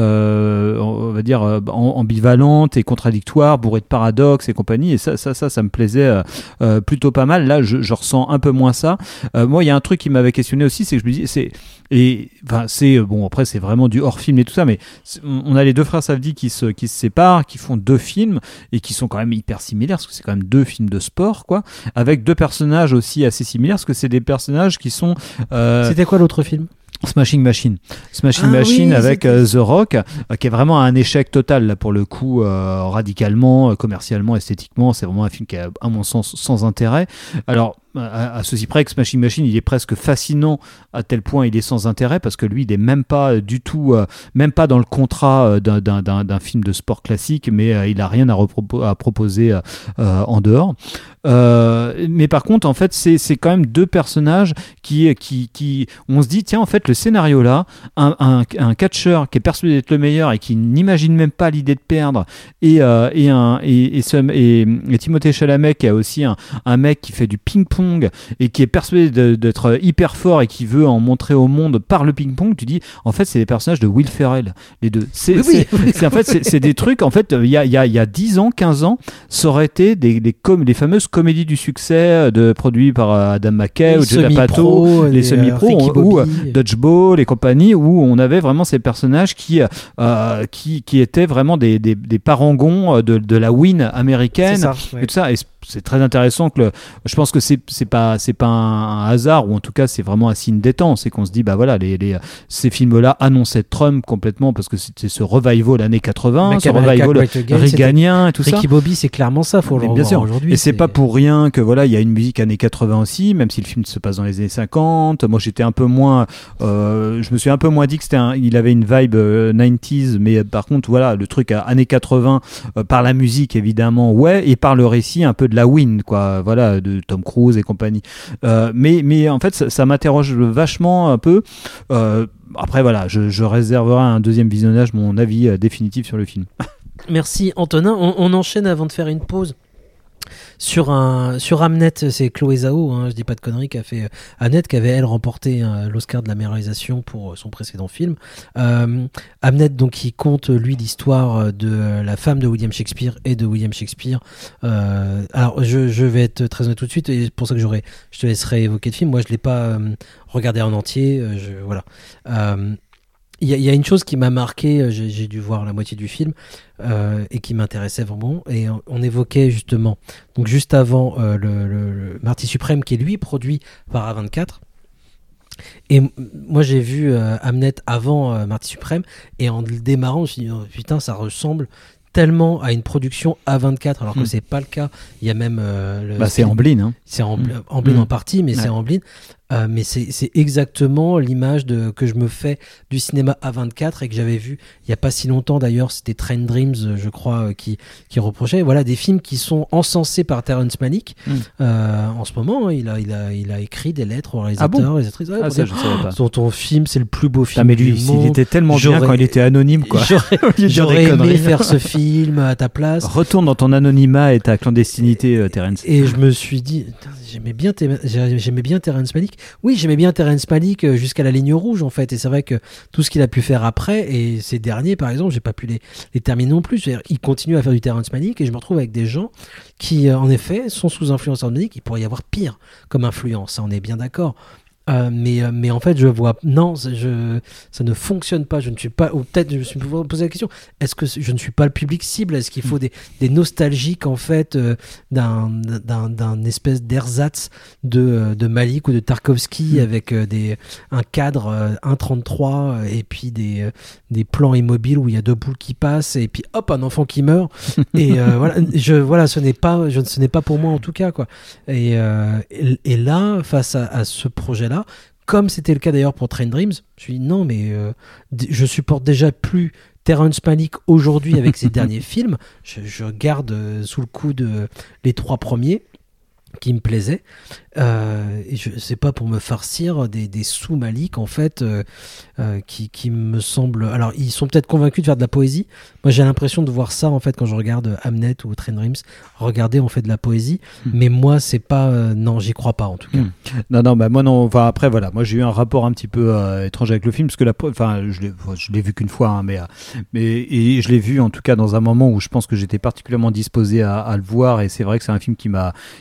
euh, on va dire euh, ambivalente et contradictoire, bourrée de paradoxes et compagnie, et ça ça ça ça me plaisait euh, plutôt pas mal. Là je, je ressens un peu moins ça. Euh, moi il y a un truc qui m'avait questionné aussi, c'est que je me dis c'est et enfin c'est bon après c'est vraiment du hors film et tout ça, mais on a les deux frères Safdie qui se qui se séparent, qui font deux films et qui sont quand même hyper similaires parce que c'est quand même deux films de sport quoi, avec deux personnages aussi assez similaires parce que c'est des personnages qui sont euh... C'était quoi l'autre film? Smashing Machine. Smashing Ah Machine oui, avec c'était- euh, The Rock, euh, qui est vraiment un échec total là pour le coup, euh, radicalement, euh, commercialement, esthétiquement. C'est vraiment un film qui est à mon sens sans intérêt. Alors à, à ceci près que Smashing Machine, il est presque fascinant à tel point il est sans intérêt parce que lui, il est même pas du tout, euh, même pas dans le contrat euh, d'un, d'un, d'un, d'un film de sport classique, mais euh, il a rien à, repropo- à proposer euh, euh, en dehors. Euh, mais par contre, en fait, c'est, c'est quand même deux personnages qui, qui, qui, on se dit, tiens, en fait, le scénario là, un, un, un catcheur qui est persuadé d'être le meilleur et qui n'imagine même pas l'idée de perdre, et, euh, et, un, et, et, ce, et, et Timothée Chalamet qui a aussi un, un mec qui fait du ping-pong et qui est persuadé de, d'être hyper fort et qui veut en montrer au monde par le ping-pong, tu dis, en fait, c'est des personnages de Will Ferrell, les deux. C'est, Oui, c'est, oui. c'est, en fait, c'est, c'est des trucs, en fait, il y a, il y a, il y a dix ans, quinze ans, ça aurait été des, des, com- les fameuses comédies du succès de, produits par euh, Adam McKay Les ou Judd semi-pro, Apatow, les les, semi-pros, euh, Ricky ou, ou Bobby. euh, Dodgeball et compagnie, où on avait vraiment ces personnages qui, euh, qui, qui étaient vraiment des, des, des parangons de, de la win américaine. C'est ça, ouais. Et tout ça. Et c'est très intéressant que le, je pense que c'est, c'est pas, c'est pas un, un hasard, ou en tout cas c'est vraiment un signe des temps. C'est qu'on se dit, bah voilà, les, les, ces films-là annonçaient Trump complètement parce que c'était ce revival années quatre-vingts, Make ce America revival Great Again, réganien et tout ça. Ricky Bobby, c'est clairement ça, faut le Mais revoir bien sûr. aujourd'hui. Et c'est, pas pour rien que voilà, il y a une musique années quatre-vingts aussi, même si le film se passe dans les années cinquante. Moi, j'étais un peu moins, euh, je me suis un peu moins dit que c'était un, il avait une vibe euh, quatre-vingt-dix, mais euh, par contre, voilà, le truc à années quatre-vingts euh, par la musique évidemment, ouais, et par le récit un peu de la win, quoi, voilà, de Tom Cruise et compagnie. Euh, mais mais en fait, ça, ça m'interroge vachement un peu. Euh, après, voilà, je, je réserverai à un deuxième visionnage mon avis euh, définitif sur le film. Merci Antonin. On, on enchaîne avant de faire une pause. Sur un sur Hamnet, c'est Chloé Zhao, hein, je dis pas de conneries, qui a fait euh, Hamnet, qui avait elle remporté hein, l'Oscar de la meilleure réalisation pour euh, son précédent film. Euh, Hamnet, donc, qui compte lui l'histoire de euh, la femme de William Shakespeare et de William Shakespeare. Euh, alors je, je vais être très honnête tout de suite, et c'est pour ça que j'aurais, je te laisserai évoquer le film. Moi, je l'ai pas euh, regardé en entier. Euh, je, voilà. Euh, Il y, a, il y a une chose qui m'a marqué, j'ai, j'ai dû voir la moitié du film, euh, et qui m'intéressait vraiment, et on, on évoquait justement, donc juste avant, euh, le, le, le Marty Suprême, qui est lui produit par A vingt-quatre, et m- moi j'ai vu euh, Hamnet avant euh, Marty Suprême, et en le démarrant, je me suis dit, oh, putain, ça ressemble tellement à une production A vingt-quatre, alors que Mm. c'est pas le cas. Il y a même euh, le Bah, c'est Amblin, hein. c'est Amblin, Mm. Amblin Mm. en partie, mais Ouais. c'est Amblin. Euh, mais c'est, c'est exactement l'image de, que je me fais du cinéma A vingt-quatre, et que j'avais vu il y a pas si longtemps d'ailleurs. C'était Train Dreams, je crois, euh, qui, qui reprochait. Voilà, des films qui sont encensés par Terrence Malick. Mm. Euh, en ce moment, il a, il, a, il a écrit des lettres aux réalisateurs, Ah bon aux réalisatrices. Ouais, Ah, pour ça, dire, je savais pas. Ton, ton film, c'est le plus beau Putain, film mais du lui, il monde. était tellement bien J'aurais- quand il était anonyme, quoi. J'aurais, Au lieu de dire j'aurais des aimé conneries. faire ce film à ta place. Retourne dans ton anonymat et ta clandestinité, euh, Terrence. Et je me suis dit, putain, j'aimais bien, Ter- j'aimais bien Terrence Malick. Oui, j'aimais bien Terrence Malick euh, jusqu'à La Ligne Rouge, en fait. Et c'est vrai que tout ce qu'il a pu faire après, et ces derniers, par exemple, j'ai pas pu les, les terminer non plus. C'est-à-dire, il continue à faire du Terrence Malick, et je me retrouve avec des gens qui, euh, en effet, sont sous influence de Malick. Il pourrait y avoir pire comme influence, ça, on est bien d'accord. Euh, mais, euh, mais en fait, je vois, non, c'est- je, ça ne fonctionne pas. Je ne suis pas, ou peut-être je me suis posé la question, est-ce que je ne suis pas le public cible? Est-ce qu'il faut des, des nostalgiques, en fait, euh, d'un, d'un, d'un espèce d'ersatz de, euh, de Malick ou de Tarkovsky, avec euh, des, un cadre euh, un trente-trois, et puis des, euh, des plans immobiles où il y a deux boules qui passent, et puis hop, un enfant qui meurt. Et euh, voilà, je, voilà, ce n'est pas, je, ce n'est pas pour moi en tout cas, quoi. Et, euh, et, et là, face à, à ce projet-là, comme c'était le cas d'ailleurs pour Train Dreams, je me suis dit non, mais euh, d- je supporte déjà plus Terrence Malick aujourd'hui avec ses derniers films. Je, je garde euh, sous le coude euh, les trois premiers qui me plaisaient. Euh, et je sais pas, pour me farcir des, des sous Malick, en fait, euh, euh, qui, qui me semblent. Alors, ils sont peut-être convaincus de faire de la poésie. Moi, j'ai l'impression de voir ça, en fait, quand je regarde Hamnet ou Train Dreams. Regardez, on fait de la poésie. Mm. Mais moi, c'est pas. Euh, non, j'y crois pas, en tout cas. Mm. Non, non, bah moi non. Enfin après voilà, moi j'ai eu un rapport un petit peu euh, étrange avec le film parce que la, enfin je l'ai, je l'ai vu qu'une fois, hein, mais, euh, mais et je l'ai vu en tout cas dans un moment où je pense que j'étais particulièrement disposé à, à le voir, et c'est vrai que c'est un film qui m'a, qui m'a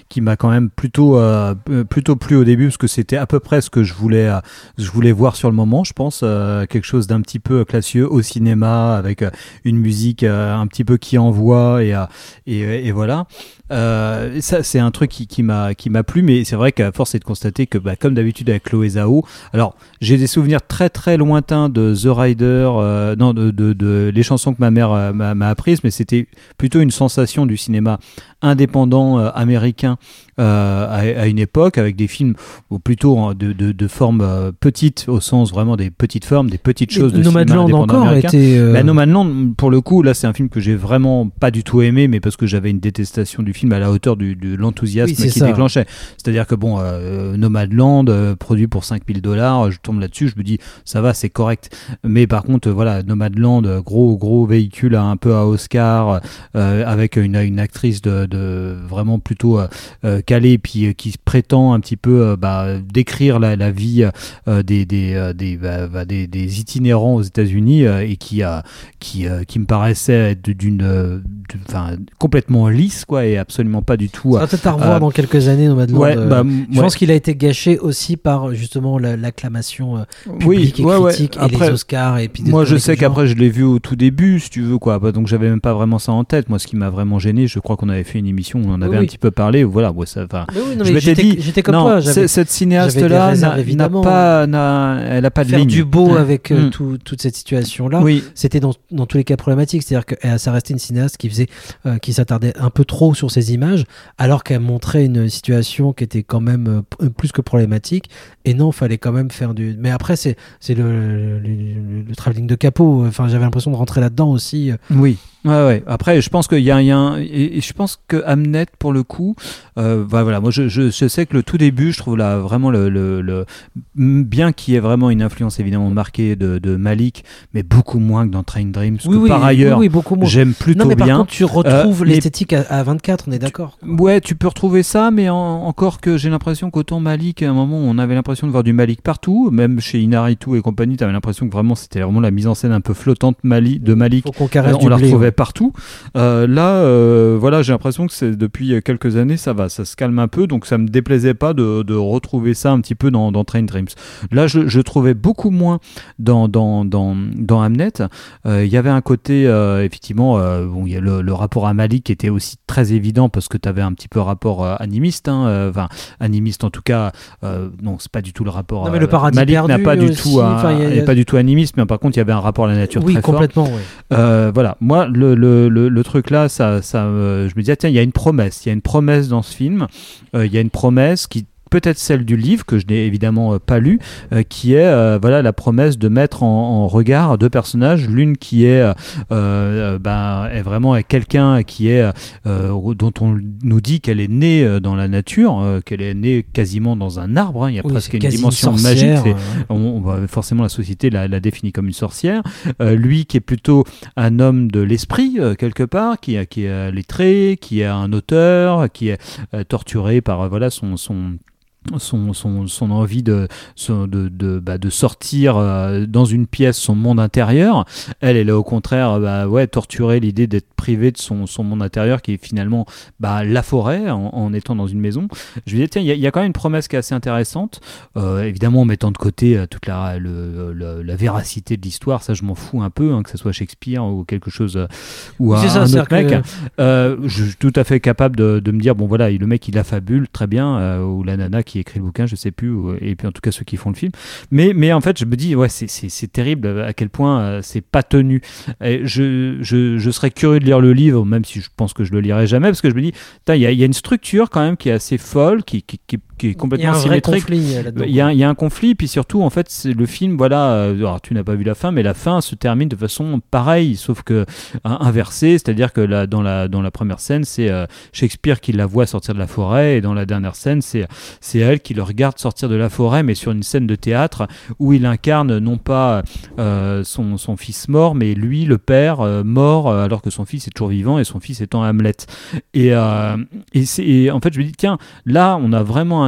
quand même plutôt, euh, plutôt plu au début parce que c'était à peu près ce que je voulais, euh, je voulais voir sur le moment, je pense, euh, quelque chose d'un petit peu classieux au cinéma avec euh, une musique euh, un petit peu qui envoie et, euh, et, et voilà. Euh, ça c'est un truc qui, qui m'a qui m'a plu, mais c'est vrai qu'à force est de constater que bah, comme d'habitude avec Chloé Zhao, alors j'ai des souvenirs très très lointains de The Rider, euh, non de, de, de les chansons que ma mère euh, m'a, m'a apprises, mais c'était plutôt une sensation du cinéma indépendant euh, américain euh, à, à une époque avec des films ou plutôt de, de, de forme euh, petite au sens vraiment des petites formes, des petites choses de Nomadland cinéma indépendant encore américain. était euh... bah, Nomadland pour le coup là c'est un film que j'ai vraiment pas du tout aimé, mais parce que j'avais une détestation du film à la hauteur du, de l'enthousiasme oui, qui ça. déclenchait. C'est-à-dire que bon euh, Nomadland euh, produit pour cinq mille dollars, je tombe là-dessus, je me dis ça va, c'est correct, mais par contre euh, voilà Nomadland, gros gros véhicule un peu à Oscar euh, avec une, une actrice de, de vraiment plutôt euh, calée puis euh, qui prétend un petit peu euh, bah, décrire la, la vie euh, des, des, euh, des, bah, bah, des, des itinérants aux États-Unis euh, et qui, euh, qui, euh, qui me paraissait être d'une, euh, d'une complètement lisse quoi, et absolument pas du tout. Ça va peut-être à revoir euh, dans quelques années Nomadland. Ouais, euh, bah, je ouais. pense qu'il a été gâché aussi par justement la, l'acclamation euh, publique oui, et ouais, critique ouais. Après, et les Oscars. Et puis moi je sais qu'après je l'ai vu au tout début si tu veux quoi, donc j'avais même pas vraiment ça en tête. Moi ce qui m'a vraiment gêné, je crois qu'on avait fait une émission où on en avait oui, un oui. petit peu parlé, voilà, ouais, ça, oui, non, je m'étais j'étais, dit j'étais comme non, toi, j'avais, cette cinéaste là n'a, n'a pas, n'a, elle a pas de faire ligne. du beau mmh. avec euh, mmh. tout, toute cette situation là, oui. c'était dans, dans tous les cas problématique, c'est-à-dire que ça restait une cinéaste qui faisait, euh, qui s'attardait un peu trop sur ses images, alors qu'elle montrait une situation qui était quand même euh, plus que problématique. Et non, fallait quand même faire du. Mais après, c'est c'est le le, le, le travelling de Capot. Enfin, j'avais l'impression de rentrer là-dedans aussi. Oui. Ouais, ouais. Après, je pense qu'il y a, il y a un, et je pense que Hamnet, pour le coup, euh, bah, voilà, moi, je, je, je sais que le tout début, je trouve là vraiment le, le, le bien qu'il y ait vraiment une influence évidemment marquée de, de Malik, mais beaucoup moins que dans Train Dreams. Oui, que oui, par ailleurs, oui, oui, beaucoup moins. J'aime plutôt non, mais bien. Par contre, tu retrouves euh, l'esthétique mais... à, à vingt-quatre, on est d'accord. Ouais, tu peux retrouver ça, mais en, encore que j'ai l'impression qu'autant Malik, à un moment, on avait l'impression de voir du Malik partout, même chez Inaritu et compagnie, t'avais l'impression que vraiment c'était vraiment la mise en scène un peu flottante Mali, de Malik. Faut qu'on caresse euh, on du la blé, retrouvait ouais. partout. Euh, là, euh, voilà, j'ai l'impression que c'est depuis quelques années, ça va, ça se calme un peu, donc ça me déplaisait pas de, de retrouver ça un petit peu dans, dans Train Dreams. Là, je, je trouvais beaucoup moins dans dans dans, dans Hamnet. Il euh, y avait un côté, euh, effectivement, euh, bon, il y a le, le rapport à Malik qui était aussi très évident parce que tu avais un petit peu rapport euh, animiste, hein, euh, enfin animiste en tout cas. Euh, non, c'est pas du tout le rapport. Non, mais le paradis Malik perdu n'a pas du aussi, tout, un, enfin, y a, y a... pas du tout animiste, mais par contre, il y avait un rapport à la nature oui, très complètement, fort. Oui, euh, voilà, moi, le le le, le truc là, ça, ça, euh, je me disais, tiens, il y a une promesse, il y a une promesse dans ce film, il euh, y a une promesse qui peut-être celle du livre que je n'ai évidemment euh, pas lu, euh, qui est euh, voilà la promesse de mettre en, en regard deux personnages, l'une qui est euh, euh, ben, est vraiment quelqu'un qui est euh, dont on nous dit qu'elle est née euh, dans la nature, euh, qu'elle est née quasiment dans un arbre, hein. Il y a oui, presque une dimension une magique, c'est, ouais. on, on va, forcément la société la, la définit comme une sorcière, euh, lui qui est plutôt un homme de l'esprit euh, quelque part, qui, qui est lettré, qui est un auteur, qui est euh, torturé par euh, voilà son, son Son, son, son envie de, de, de, bah, de sortir euh, dans une pièce son monde intérieur. Elle, elle est au contraire bah, ouais, torturée l'idée d'être privée de son, son monde intérieur qui est finalement bah, la forêt en, en étant dans une maison. Je me disais, tiens, il y, y a quand même une promesse qui est assez intéressante. Euh, évidemment, en mettant de côté euh, toute la, le, le, la véracité de l'histoire, ça je m'en fous un peu, hein, que ce soit Shakespeare ou quelque chose, euh, ou c'est un, ça, un autre mec. Que... Euh, je suis tout à fait capable de, de me dire, bon voilà, le mec il affabule, très bien, euh, ou la nana qui qui écrit le bouquin, je sais plus, ou, et puis en tout cas ceux qui font le film. Mais, mais en fait, je me dis, ouais, c'est, c'est, c'est terrible à quel point euh, c'est pas tenu. Et je, je, je serais curieux de lire le livre, même si je pense que je le lirai jamais, parce que je me dis, il y, y a une structure quand même qui est assez folle, qui, qui, qui, qui est complètement symétrique. Il y a un vrai conflit là-dedans. Il y a, il y a un conflit, puis surtout, en fait, c'est le film, voilà, euh, alors tu n'as pas vu la fin, mais la fin se termine de façon pareille, sauf que hein, inversée, c'est-à-dire que là, dans, la, dans la première scène, c'est euh, Shakespeare qui la voit sortir de la forêt, et dans la dernière scène, c'est, c'est elle qui le regarde sortir de la forêt, mais sur une scène de théâtre où il incarne non pas euh, son, son fils mort, mais lui, le père, euh, mort, euh, alors que son fils est toujours vivant, et son fils étant Hamlet. Et, euh, et, c'est, et en fait, je me dis, tiens, là, on a vraiment un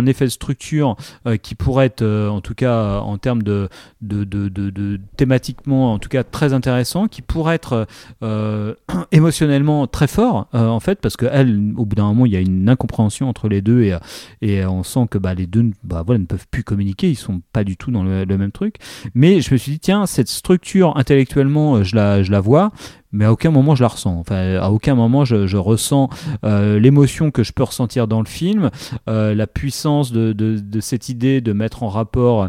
un effet de structure euh, qui pourrait être, euh, en tout cas, euh, en termes de, de, de, de, de thématiquement, en tout cas, très intéressant, qui pourrait être euh, émotionnellement très fort, euh, en fait, parce qu'elle, au bout d'un moment, il y a une incompréhension entre les deux et, et on sent que bah, les deux bah, voilà, ne peuvent plus communiquer, ils sont pas du tout dans le, le même truc. Mais je me suis dit, tiens, cette structure intellectuellement, je la, je la vois, mais à aucun moment je la ressens. Enfin, à aucun moment je, je ressens euh, l'émotion que je peux ressentir dans le film, euh, la puissance de, de, de cette idée de mettre en rapport.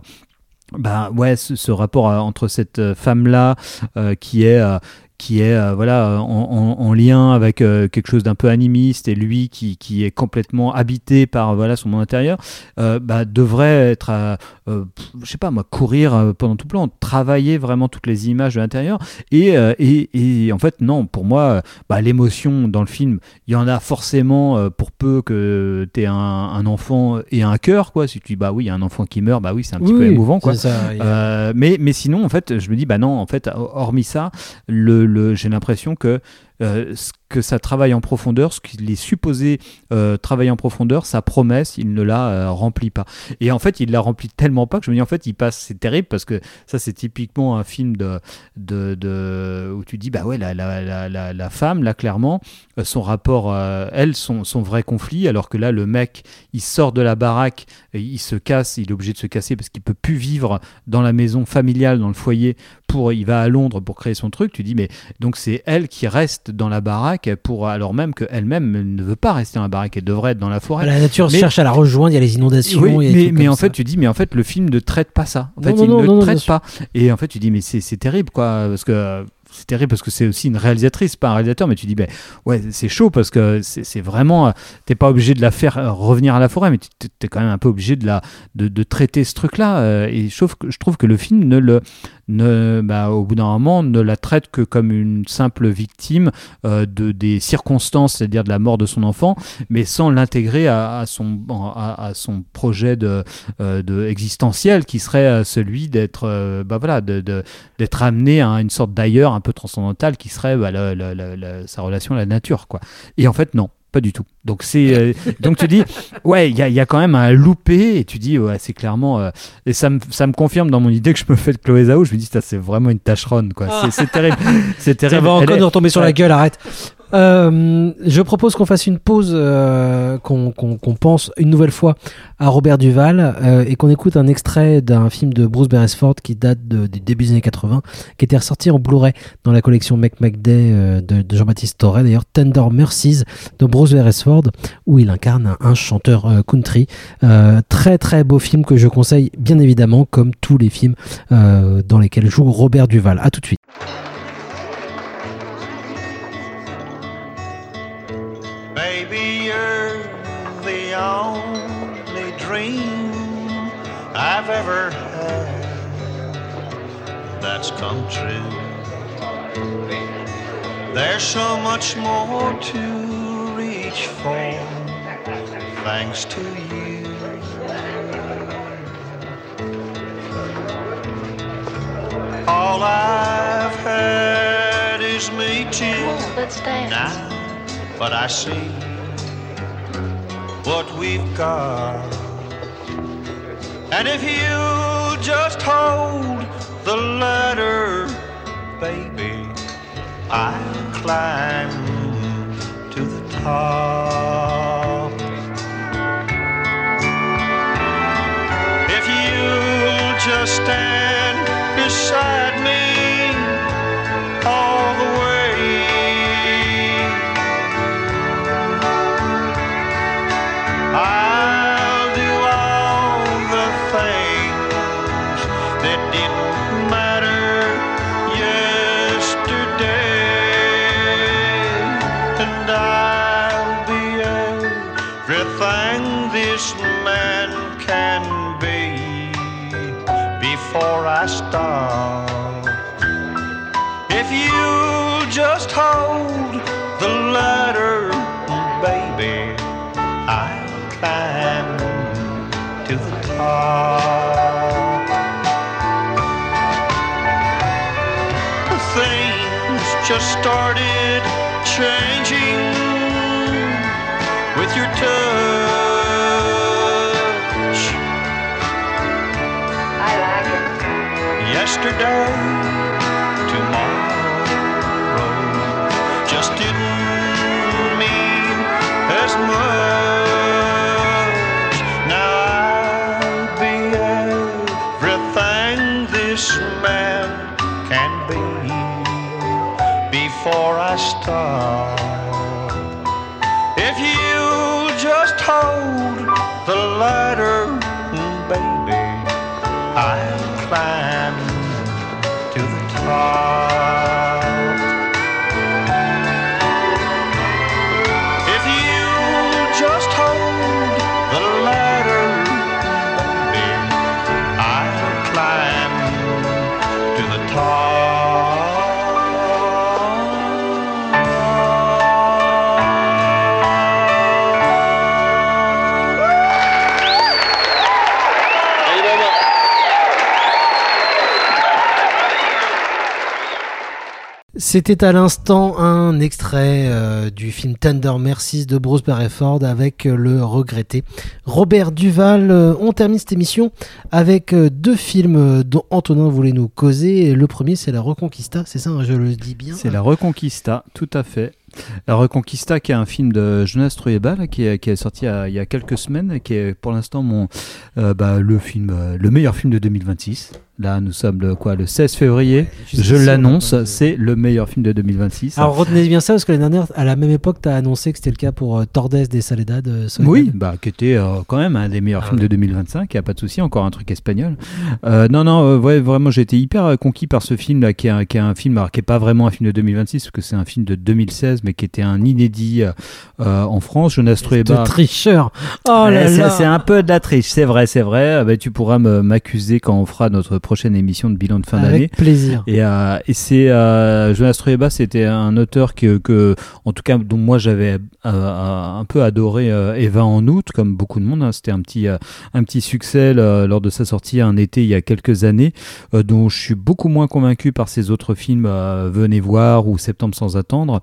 Bah ouais, ce, ce rapport à, entre cette femme-là euh, qui est euh, qui est euh, voilà en, en, en lien avec euh, quelque chose d'un peu animiste et lui qui, qui est complètement habité par voilà son monde intérieur, euh, bah, devrait être à, euh, je sais pas moi, courir euh, pendant tout le plan, travailler vraiment toutes les images de l'intérieur et, euh, et, et en fait non, pour moi bah, l'émotion dans le film, il y en a forcément euh, pour peu que t'aies un, un enfant et un cœur quoi. Si tu dis bah oui il y a un enfant qui meurt, bah oui c'est un petit oui, peu émouvant quoi. Ça, a... euh, mais, mais sinon en fait je me dis bah non en fait hormis ça le Le, j'ai l'impression que euh, ce que ça travaille en profondeur, ce qu'il est supposé euh, travailler en profondeur, sa promesse, il ne la euh, remplit pas. Et en fait, il la remplit tellement pas que je me dis en fait, il passe, c'est terrible parce que ça, c'est typiquement un film de, de, de où tu dis bah ouais, la, la, la, la, la femme, là clairement, euh, son rapport, euh, elle, son, son vrai conflit, alors que là, le mec, il sort de la baraque, et il se casse, il est obligé de se casser parce qu'il peut plus vivre dans la maison familiale, dans le foyer. Pour, il va à Londres pour créer son truc. Tu dis mais donc c'est elle qui reste dans la baraque pour alors même qu'elle-même ne veut pas rester dans la baraque, elle devrait être dans la forêt. La nature mais, cherche à la rejoindre, il y a les inondations. Oui, il y a mais, mais en ça. fait tu dis mais en fait le film ne traite pas ça. En non, fait non, il non, ne non, traite non, pas. Et en fait tu dis mais c'est, c'est terrible quoi parce que c'est terrible parce que c'est aussi une réalisatrice, pas un réalisateur, mais tu dis ben ouais c'est chaud parce que c'est, c'est vraiment t'es pas obligé de la faire revenir à la forêt, mais tu es quand même un peu obligé de la de, de traiter ce truc là. Et je trouve que je trouve que le film ne le ne bah, au bout d'un moment ne la traite que comme une simple victime euh, de des circonstances, c'est-à-dire de la mort de son enfant, mais sans l'intégrer à, à son à, à son projet de, euh, de existentiel qui serait celui d'être euh, bah voilà de, de d'être amené à une sorte d'ailleurs un peu transcendantal qui serait bah, la, la, la, la, sa relation à la nature quoi. Et en fait non, pas du tout. Donc c'est euh, donc tu dis ouais il y a, y a quand même un loupé et tu dis ouais c'est clairement euh, et ça me ça me confirme dans mon idée que je me fais de Chloé Zhao. Je me dis ça c'est vraiment une tâcheronne quoi. C'est, c'est terrible. C'est terrible. Ça va encore Elle nous est... retomber sur la gueule. Arrête. Euh, je propose qu'on fasse une pause, euh, qu'on, qu'on, qu'on pense une nouvelle fois à Robert Duval euh, et qu'on écoute un extrait d'un film de Bruce Beresford qui date de, du début des années quatre-vingts, qui était ressorti en Blu-ray dans la collection Make Make Day euh, de, de Jean-Baptiste Torret, d'ailleurs Tender Mercies de Bruce Beresford, où il incarne un, un chanteur euh, country. Euh, très très beau film que je conseille bien évidemment, comme tous les films euh, dans lesquels joue Robert Duval. À tout de suite. Baby, you're the only dream I've ever had that's come true. There's so much more to reach for, thanks to you. All I've had is me too. Let's dance. Now, but I see what we've got. And if you just hold the ladder, baby, I'll climb to the top. If you'll just stand beside me all the way, I'll do all the things that didn't matter yesterday, and I'll be everything this man can be before I start. If you'll just hold the ladder, baby, I'll climb to the top. Things just started changing with your touch. yesterday, tomorrow just didn't mean as much. Now I'll be everything this man can be before I start. If you'll just hold the ladder, baby, I'll climb to the top. If you'll just hold the ladder, baby, I'll climb to the top. C'était à l'instant un extrait euh, du film Tender Mercies de Bruce Beresford avec euh, le regretté Robert Duvall. Euh, on termine cette émission avec euh, deux films euh, dont Antonin voulait nous causer. Le premier, c'est La Reconquista, c'est ça, hein, je le dis bien. C'est La Reconquista, tout à fait. La Reconquista, qui est un film de Jonas Trueba, là, qui, est, qui est sorti il y, a, il y a quelques semaines, qui est pour l'instant mon euh, bah, le film, euh, le meilleur film de deux mille vingt-six. Là, nous sommes le, quoi, le seize février. Ouais, je l'annonce, on... c'est le meilleur film de deux mille vingt-six. Alors retenez bien ça, parce que l'année dernière, à la même époque, tu as annoncé que c'était le cas pour euh, Tordes de Soledad. Euh, Soledad. Oui, bah, qui était euh, quand même un des meilleurs ah, films ouais. de deux mille vingt-cinq. Il n'y a pas de souci, encore un truc espagnol. Euh, non, non, euh, ouais, vraiment, j'ai été hyper conquis par ce film là, qui est un, qui est un film, alors, qui n'est pas vraiment un film de deux mille vingt-six, parce que c'est un film de deux mille seize, mais qui était un inédit euh, en France. Jonas Trueba. De tricheur. Oh ouais, là c'est, là. C'est un peu de la triche, c'est vrai, c'est vrai. Euh, bah, tu pourras me, m'accuser quand on fera notre prochaine émission de bilan de fin Avec d'année. Avec plaisir. Et, euh, et c'est euh, Jonas Trueba, c'était un auteur que, que, en tout cas, dont moi j'avais euh, un peu adoré euh, Eva en août, comme beaucoup de monde. Hein. C'était un petit, euh, un petit succès là, lors de sa sortie un été il y a quelques années, euh, dont je suis beaucoup moins convaincu par ses autres films, euh, Venez voir ou Septembre sans attendre.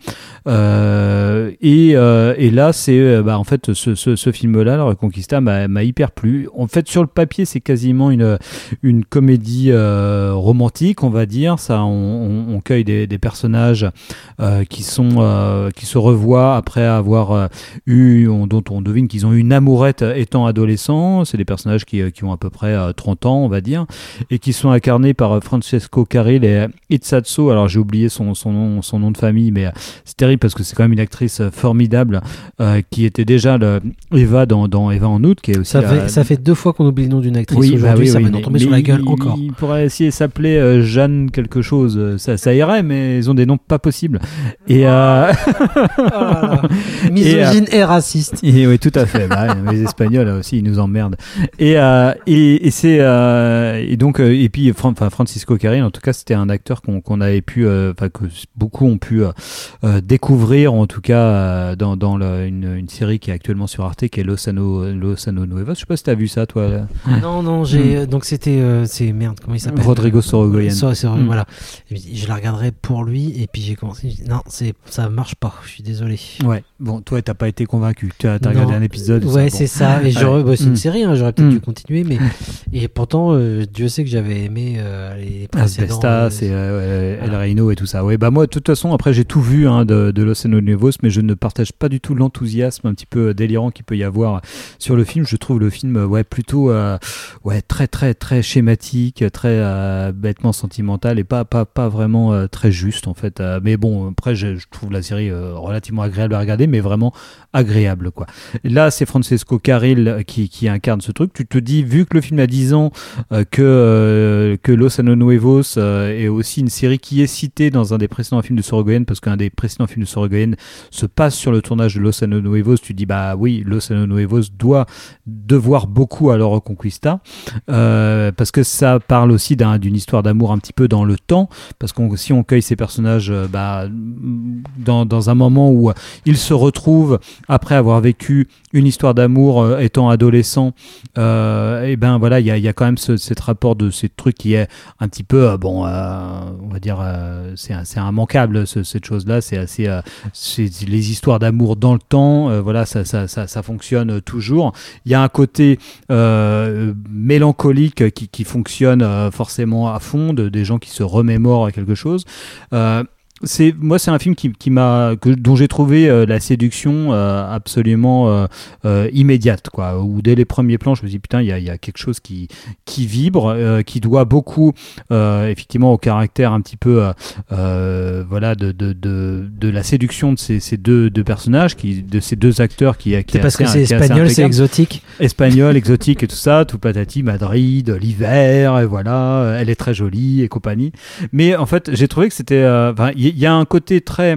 Euh, et, euh, et là, c'est euh, bah, en fait ce, ce, ce film-là, La Reconquista, m'a, m'a hyper plu. En fait, sur le papier, c'est quasiment une, une comédie euh, romantique, on va dire. Ça, on, on, on cueille des, des personnages euh, qui sont euh, qui se revoient après avoir euh, eu, on, dont on devine qu'ils ont eu une amourette étant adolescents. C'est des personnages qui, qui ont à peu près euh, trente ans, on va dire, et qui sont incarnés par Francesco Carril et Itzatso. Alors j'ai oublié son, son, nom, son nom de famille, mais c'est terrible parce que c'est quand même une actrice formidable euh, qui était déjà le Eva dans, dans Eva en août, qui est aussi ça, la... fait, ça fait deux fois qu'on oublie le nom d'une actrice oui, aujourd'hui, bah oui, ça oui, va nous tomber sur la gueule il, encore. Il pourrait essayer de s'appeler euh, Jeanne quelque chose, ça, ça irait, mais ils ont des noms pas possibles. Et euh... oh là là. Misogyne et, euh... et raciste. Et, oui, tout à fait. Bah, les Espagnols aussi, ils nous emmerdent. Et, euh, et, et c'est euh, et donc euh, et puis Fran- Francisco Carril, en tout cas, c'était un acteur qu'on, qu'on avait pu, enfin euh, que beaucoup ont pu euh, découvrir, en tout cas euh, dans, dans le, une, une série qui est actuellement sur Arte, qui est Lozano Lozano Nuevos. Je sais pas si t'as vu ça, toi. Là. Non, non, j'ai mm. donc c'était euh, c'est merde, comment il s'appelle Rodrigo Sorogoyen. So, so, mm. Voilà. Et je la regarderai pour lui, et puis j'ai commencé. Non, c'est ça marche pas. Je suis désolé. Ouais. Bon, toi, t'as pas été convaincu. Tu as regardé un épisode. Ouais, ça, c'est bon. ça. Et j'aurais, bah, c'est mm. une série. Hein, j'aurais peut-être mm. dû continuer, mais et pourtant, euh, Dieu sait que j'avais aimé euh, les précédents. Asbestas et euh, voilà. El Reino et tout ça. Ouais, bah moi, de toute façon, après, j'ai tout vu hein, de, de Lozano Nuevos, mais je ne partage pas du tout l'enthousiasme un petit peu délirant qu'il peut y avoir sur le film. Je trouve le film, ouais, plutôt, euh, ouais, très, très, très schématique, très euh, bêtement sentimental et pas, pas, pas vraiment euh, très juste en fait. Euh, mais bon, après, je, je trouve la série euh, relativement agréable à regarder, mais vraiment agréable, quoi. Là, c'est Francesco Carril qui, qui incarne ce truc. Tu te dis, vu que le film a dix ans, euh, que, euh, que Lozano Nuevos euh, est aussi une série qui est citée dans un des précédents films de Sorogoyen, parce qu'un des précédents films de Sorogoyen se passe sur le tournage de Lozano Nuevos, tu dis, bah oui, Lozano Nuevos doit devoir beaucoup à La Reconquista, euh, parce que ça parle aussi d'un, d'une histoire d'amour un petit peu dans le temps, parce que si on cueille ces personnages euh, bah, dans, dans un moment où ils se retrouvent après avoir vécu une histoire d'amour euh, étant adolescent, euh, et ben voilà, il y a, y a quand même ce, cet rapport de ces trucs qui est un petit peu euh, bon, euh, on va dire, euh, c'est, c'est immanquable ce, cette chose-là, c'est assez, euh, c'est les histoires d'amour dans le temps, euh, voilà, ça, ça, ça, ça fonctionne toujours. Il y a un côté euh, mélancolique qui, qui fonctionne personnes euh, forcément à fond, de, des gens qui se remémorent quelque chose. Euh, C'est, moi, c'est un film qui, qui m'a, que, dont j'ai trouvé euh, la séduction euh, absolument euh, euh, immédiate, quoi. Où dès les premiers plans, je me dis putain, il y a, y a quelque chose qui, qui vibre, euh, qui doit beaucoup, euh, effectivement, au caractère un petit peu, euh, euh, voilà, de, de, de, de la séduction de ces, ces deux, deux personnages, qui, de ces deux acteurs qui, qui c'est parce assez, que c'est qui est assez espagnol, c'est impeccable. exotique. Espagnol, exotique et tout ça, tout patati, Madrid, l'hiver, et voilà, elle est très jolie et compagnie. Mais en fait, j'ai trouvé que c'était, enfin, euh, il y, y a un côté très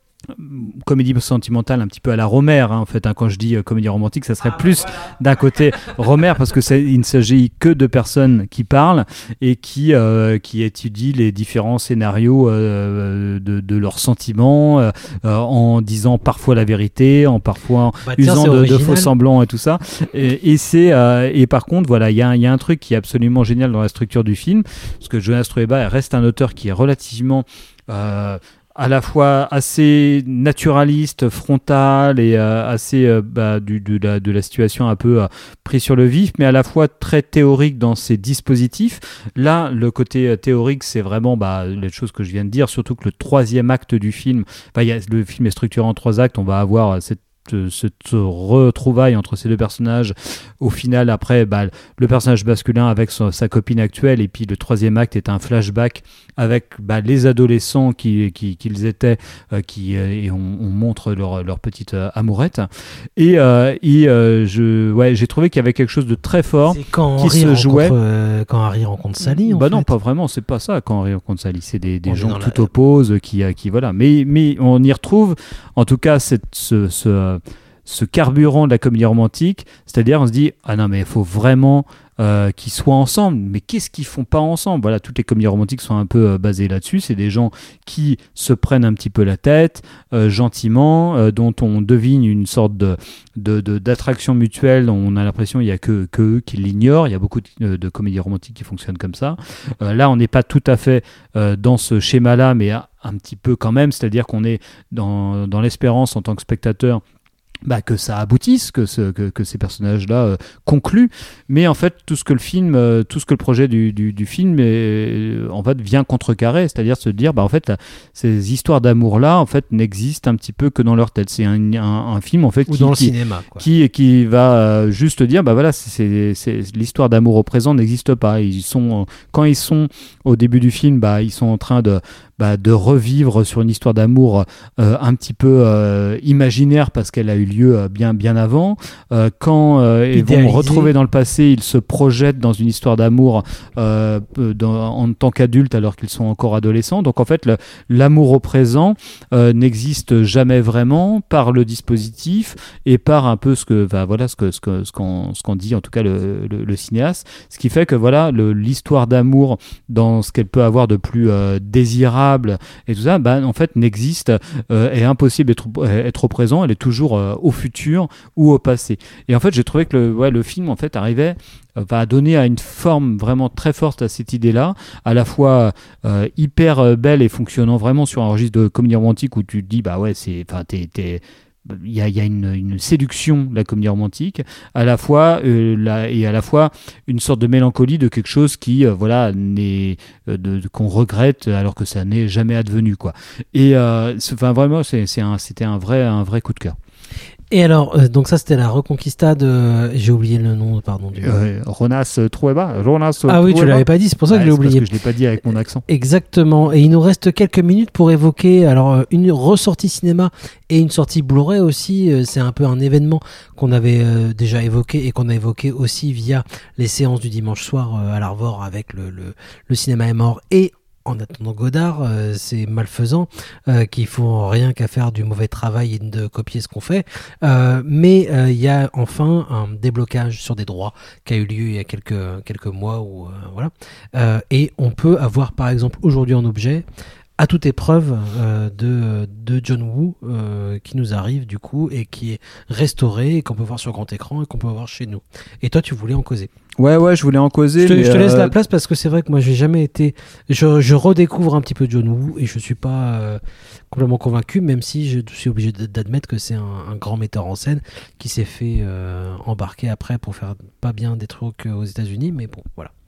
comédie sentimentale un petit peu à la Romer, hein, en fait, hein, quand je dis euh, comédie romantique, ça serait ah, plus voilà. d'un côté Romer, parce que c'est, il ne s'agit que de personnes qui parlent et qui, euh, qui étudient les différents scénarios euh, de, de leurs sentiments euh, en disant parfois la vérité, en parfois bah, tiens, usant de, de faux semblants et tout ça. Et, et, c'est, euh, et par contre, voilà, il y a, y a un truc qui est absolument génial dans la structure du film, parce que Jonas Trueba reste un auteur qui est relativement euh, à la fois assez naturaliste, frontal et euh, assez euh, bah, du, de, la, de la situation un peu euh, pris sur le vif, mais à la fois très théorique dans ses dispositifs. Là, le côté euh, théorique, c'est vraiment bah, les choses que je viens de dire, surtout que le troisième acte du film, bah, y a, le film est structuré en trois actes, on va avoir euh, cette cette retrouvaille entre ces deux personnages. Au final, après, bah, le personnage masculin avec son, sa copine actuelle, et puis le troisième acte est un flashback avec bah, les adolescents qui, qui, qu'ils étaient, euh, qui, et on, on montre leur, leur petite euh, amourette. Et, euh, et euh, je, ouais, j'ai trouvé qu'il y avait quelque chose de très fort c'est quand qui Henry se jouait. Euh, quand Harry rencontre Sally, en bah fait. non, pas vraiment, c'est pas ça quand Harry rencontre Sally, c'est des, des gens tout la... opposent qui, qui voilà. Mais, mais on y retrouve, en tout cas, cette, ce, ce ce carburant de la comédie romantique, c'est-à-dire on se dit ah non mais il faut vraiment euh, qu'ils soient ensemble, mais qu'est-ce qu'ils font pas ensemble? Voilà, toutes les comédies romantiques sont un peu euh, basées là-dessus, c'est des gens qui se prennent un petit peu la tête euh, gentiment, euh, dont on devine une sorte de, de, de d'attraction mutuelle, on a l'impression qu'il y a que, que eux qui l'ignorent. Il y a beaucoup de, de comédies romantiques qui fonctionnent comme ça. Euh, là on n'est pas tout à fait euh, dans ce schéma-là, mais un, un petit peu quand même, c'est-à-dire qu'on est dans, dans l'espérance en tant que spectateur bah, que ça aboutisse, que, ce, que, que ces personnages-là euh, concluent, mais en fait tout ce que le film, euh, tout ce que le projet du, du, du film est, euh, en fait vient contrecarrer, c'est-à-dire se dire bah en fait là, ces histoires d'amour-là en fait n'existent un petit peu que dans leur tête. C'est un, un, un film en fait ou qui, dans le qui, cinéma, quoi. qui qui va euh, juste dire bah voilà c'est, c'est, c'est l'histoire d'amour au présent n'existe pas. Ils sont quand ils sont au début du film bah ils sont en train de Bah, de revivre sur une histoire d'amour euh, un petit peu euh, imaginaire parce qu'elle a eu lieu euh, bien, bien avant. Euh, quand euh, ils vont retrouver dans le passé, ils se projettent dans une histoire d'amour euh, dans, en tant qu'adultes alors qu'ils sont encore adolescents. Donc en fait, le, l'amour au présent euh, n'existe jamais vraiment par le dispositif et par un peu ce que, bah, voilà, ce, que, ce, que, ce, qu'on, ce qu'on dit, en tout cas le, le, le cinéaste. Ce qui fait que voilà, le, l'histoire d'amour dans ce qu'elle peut avoir de plus euh, désirable et tout ça, bah, en fait, n'existe, euh, est impossible d'être être au présent, elle est toujours euh, au futur ou au passé. Et en fait, j'ai trouvé que le, ouais, le film, en fait, arrivait euh, va donner à une forme vraiment très forte à cette idée-là, à la fois euh, hyper euh, belle et fonctionnant vraiment sur un registre de comédie romantique où tu te dis, bah ouais, c'est, enfin, t'es, t'es il y a, il y a une, une séduction de la comédie romantique à la fois euh, la, et à la fois une sorte de mélancolie de quelque chose qui euh, voilà n'est euh, de, de, qu'on regrette alors que ça n'est jamais advenu quoi. Et euh, enfin vraiment c'est, c'est un, c'était un vrai un vrai coup de cœur. Et alors, euh, donc ça c'était la Reconquista de... J'ai oublié le nom, pardon. Du... Euh, Ronas Trueba. Ronas ah oui, Trueba. tu l'avais pas dit, c'est pour ça que ouais, j'ai oublié. Parce que je l'ai pas dit avec mon accent. Exactement. Et il nous reste quelques minutes pour évoquer alors une ressortie cinéma et une sortie Blu-ray aussi. C'est un peu un événement qu'on avait euh, déjà évoqué et qu'on a évoqué aussi via les séances du dimanche soir euh, à l'Arvor avec le, le, le cinéma est mort et en attendant Godard, euh, c'est malfaisant euh, qui font rien qu'à faire du mauvais travail et de copier ce qu'on fait. Euh, mais il euh, y a enfin un déblocage sur des droits qui a eu lieu il y a quelques quelques mois ou euh, voilà. Euh, et on peut avoir par exemple aujourd'hui en objet à toute épreuve euh, de, de John Woo euh, qui nous arrive du coup et qui est restauré et qu'on peut voir sur grand écran et qu'on peut voir chez nous. Et toi tu voulais en causer. Ouais ouais je voulais en causer. Je te, mais je te laisse euh... la place parce que c'est vrai que moi j'ai jamais été. Je, je redécouvre un petit peu John Woo et je suis pas euh, complètement convaincu, même si je suis obligé d'admettre que c'est un, un grand metteur en scène qui s'est fait euh, embarquer après pour faire pas bien des trucs aux États-Unis, mais bon voilà.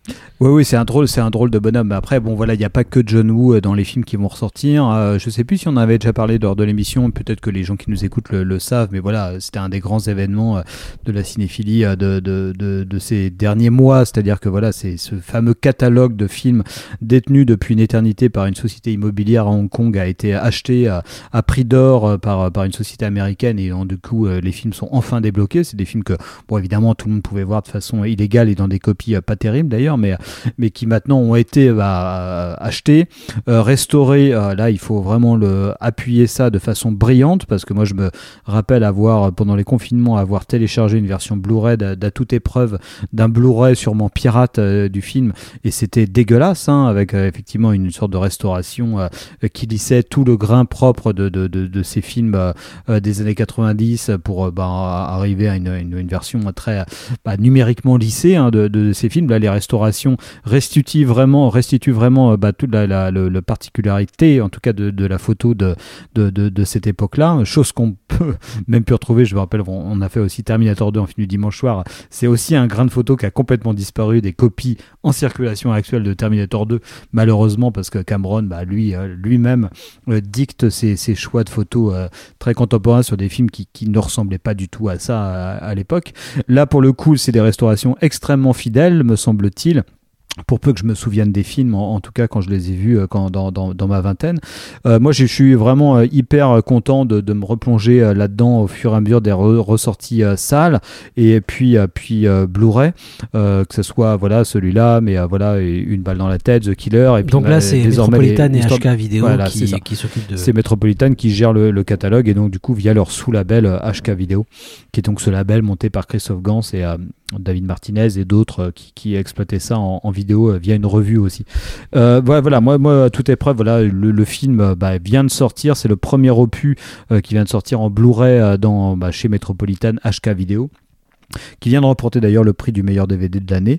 Oui, oui, c'est un drôle, c'est un drôle de bonhomme. Après, bon, voilà, il n'y a pas que John Woo dans les films qui vont ressortir. Euh, je ne sais plus si on en avait déjà parlé lors de l'émission. Peut-être que les gens qui nous écoutent le, le savent, mais voilà, c'était un des grands événements de la cinéphilie de, de, de, de ces derniers mois. C'est-à-dire que voilà, c'est ce fameux catalogue de films détenus depuis une éternité par une société immobilière à Hong Kong a été acheté à, à prix d'or par, par une société américaine et donc, du coup, les films sont enfin débloqués. C'est des films que, bon, évidemment, tout le monde pouvait voir de façon illégale et dans des copies pas terribles d'ailleurs, mais mais qui maintenant ont été bah, achetés, euh, restaurés. Euh, là, il faut vraiment le, appuyer ça de façon brillante, parce que moi, je me rappelle avoir, pendant les confinements, avoir téléchargé une version Blu-ray d'à, d'à toute épreuve d'un Blu-ray sûrement pirate euh, du film, et c'était dégueulasse, hein, avec euh, effectivement une sorte de restauration euh, qui lissait tout le grain propre de, de, de, de ces films euh, des années quatre-vingt-dix pour euh, bah, arriver à une, une, une version très bah, numériquement lissée hein, de, de, de ces films. Là, les restaurations restitue vraiment, restitue vraiment bah, toute la, la, la, la particularité, en tout cas de, de la photo de, de, de, de cette époque-là, chose qu'on peut même pu retrouver. Je me rappelle, on a fait aussi Terminator deux en film du dimanche soir. C'est aussi un grain de photo qui a complètement disparu des copies en circulation actuelle de Terminator deux, malheureusement, parce que Cameron, bah, lui, euh, lui-même euh, dicte ses, ses choix de photos euh, très contemporains sur des films qui, qui ne ressemblaient pas du tout à ça à, à l'époque. Là, pour le coup, c'est des restaurations extrêmement fidèles, me semble-t-il. Pour peu que je me souvienne des films, en, en tout cas quand je les ai vus euh, quand, dans, dans, dans ma vingtaine. Euh, moi, je suis vraiment euh, hyper content de, de me replonger euh, là-dedans au fur et à mesure des re- ressorties euh, salles et puis, euh, puis euh, Blu-ray, euh, que ce soit voilà, celui-là, mais euh, voilà, Une balle dans la tête, The Killer. Et puis, donc là, c'est Metropolitan et H K Vidéo voilà, qui, qui s'occupent de... C'est Metropolitan qui gère le, le catalogue, et donc du coup via leur sous-label euh, H K Vidéo, qui est donc ce label monté par Christophe Gans et euh, David Martinez et d'autres euh, qui, qui exploitaient ça en, en vidéo euh, via une revue aussi. Euh, voilà, voilà, moi, moi, à toute épreuve, voilà, le, le film bah, vient de sortir. C'est le premier opus euh, qui vient de sortir en Blu-ray euh, dans, bah, chez Metropolitan H K Vidéo, qui vient de remporter d'ailleurs le prix du meilleur D V D de l'année,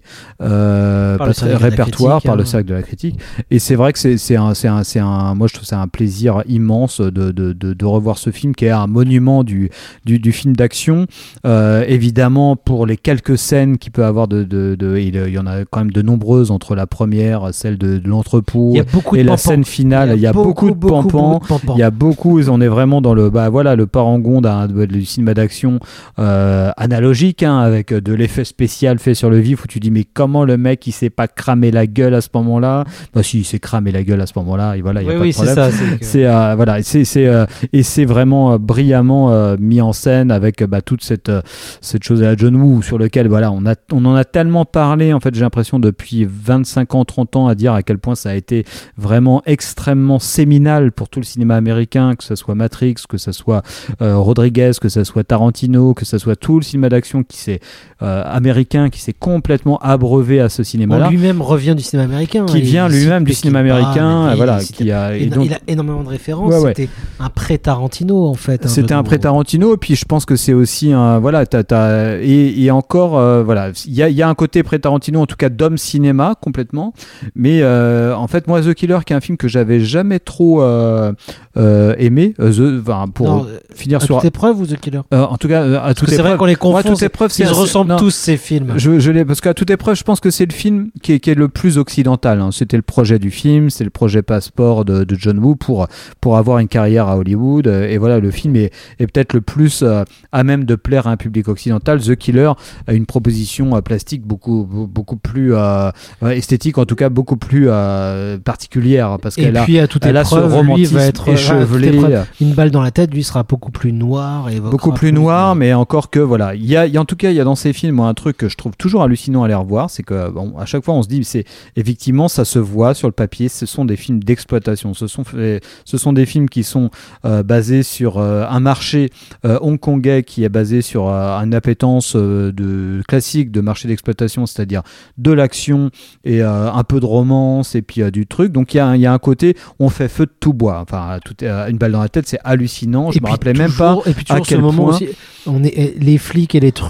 euh, par le pas, répertoire critique, par hein. le cercle de la critique. Et c'est vrai que c'est, c'est, un, c'est, un, c'est un, moi je trouve ça un plaisir immense de, de, de, de revoir ce film qui est un monument du, du, du film d'action. Euh, évidemment, pour les quelques scènes qu'il peut avoir, de, de, de, il y en a quand même de nombreuses entre la première, celle de, de l'entrepôt, il y a beaucoup et de la pampans. scène finale. Il y a, il y a beaucoup, beaucoup de pampans. Il y a beaucoup, on est vraiment dans le, bah voilà, le parangon d'un, du cinéma d'action euh, analogique, hein, avec de l'effet spécial fait sur le vif, où tu dis mais comment le mec il s'est pas cramé la gueule à ce moment-là. Bah si, il s'est cramé la gueule à ce moment-là, et voilà, il y a oui, pas oui, de problème. c'est ça, c'est que... c'est euh, voilà, c'est c'est euh, et c'est vraiment euh, brillamment euh, mis en scène avec bah, toute cette euh, cette chose à la John Woo, sur lequel voilà, on a on en a tellement parlé en fait, j'ai l'impression depuis vingt-cinq ans, trente ans, à dire à quel point ça a été vraiment extrêmement séminal pour tout le cinéma américain, que ce soit Matrix, que ce soit euh, Rodriguez, que ce soit Tarantino, que ce soit tout le cinéma d'action qui s'est euh, américain qui s'est complètement abreuvé à ce cinéma-là. Bon, lui-même revient du cinéma américain. Qui vient lui-même du cinéma américain, pas, voilà, il, qui a, et donc, il a énormément de références. Ouais, ouais. C'était un pré-Tarantino en fait. C'était un pré-Tarantino, et puis je pense que c'est aussi un voilà, t'as, t'as, et, et encore euh, voilà, il y a, y a un côté pré-Tarantino, en tout cas d'homme cinéma complètement. Mais euh, en fait, moi, The Killer, qui est un film que j'avais jamais trop euh, euh, aimé, euh, The, enfin, pour non, finir à sur toute épreuve ou The Killer. Euh, en tout cas, euh, à toute c'est épreuve. vrai qu'on les confond. Ouais, toute épreuve, ils ressemblent non, tous ces films. Je, je l'ai parce qu'à toute épreuve, je pense que c'est le film qui est, qui est le plus occidental. Hein. C'était le projet du film, c'est le projet passeport de, de John Woo pour pour avoir une carrière à Hollywood. Et voilà, le film est, est peut-être le plus euh, à même de plaire à un public occidental. The Killer a une proposition euh, plastique beaucoup beaucoup plus euh, esthétique, en tout cas beaucoup plus euh, particulière, parce et qu'elle puis, a, à toute elle épreuve, a ce romantisme lui va être échevelé. Épreuve, une balle dans la tête, lui sera beaucoup plus noir et beaucoup plus, plus noir, mais encore que voilà, il y a, il y a en tout cas il y a dans ces films moi, un truc que je trouve toujours hallucinant à les revoir, c'est que bon, à chaque fois on se dit c'est effectivement ça se voit sur le papier, ce sont des films d'exploitation, ce sont ce sont des films qui sont euh, basés sur euh, un marché euh, hongkongais qui est basé sur euh, une appétence euh, de classique de marché d'exploitation, c'est-à-dire de l'action et euh, un peu de romance et puis euh, du truc. Donc il y a il y a un côté on fait feu de tout bois. Enfin tout, euh, une balle dans la tête, c'est hallucinant. Je et me rappelais toujours, même pas et puis à quel ce moment point aussi, on est les flics et les truands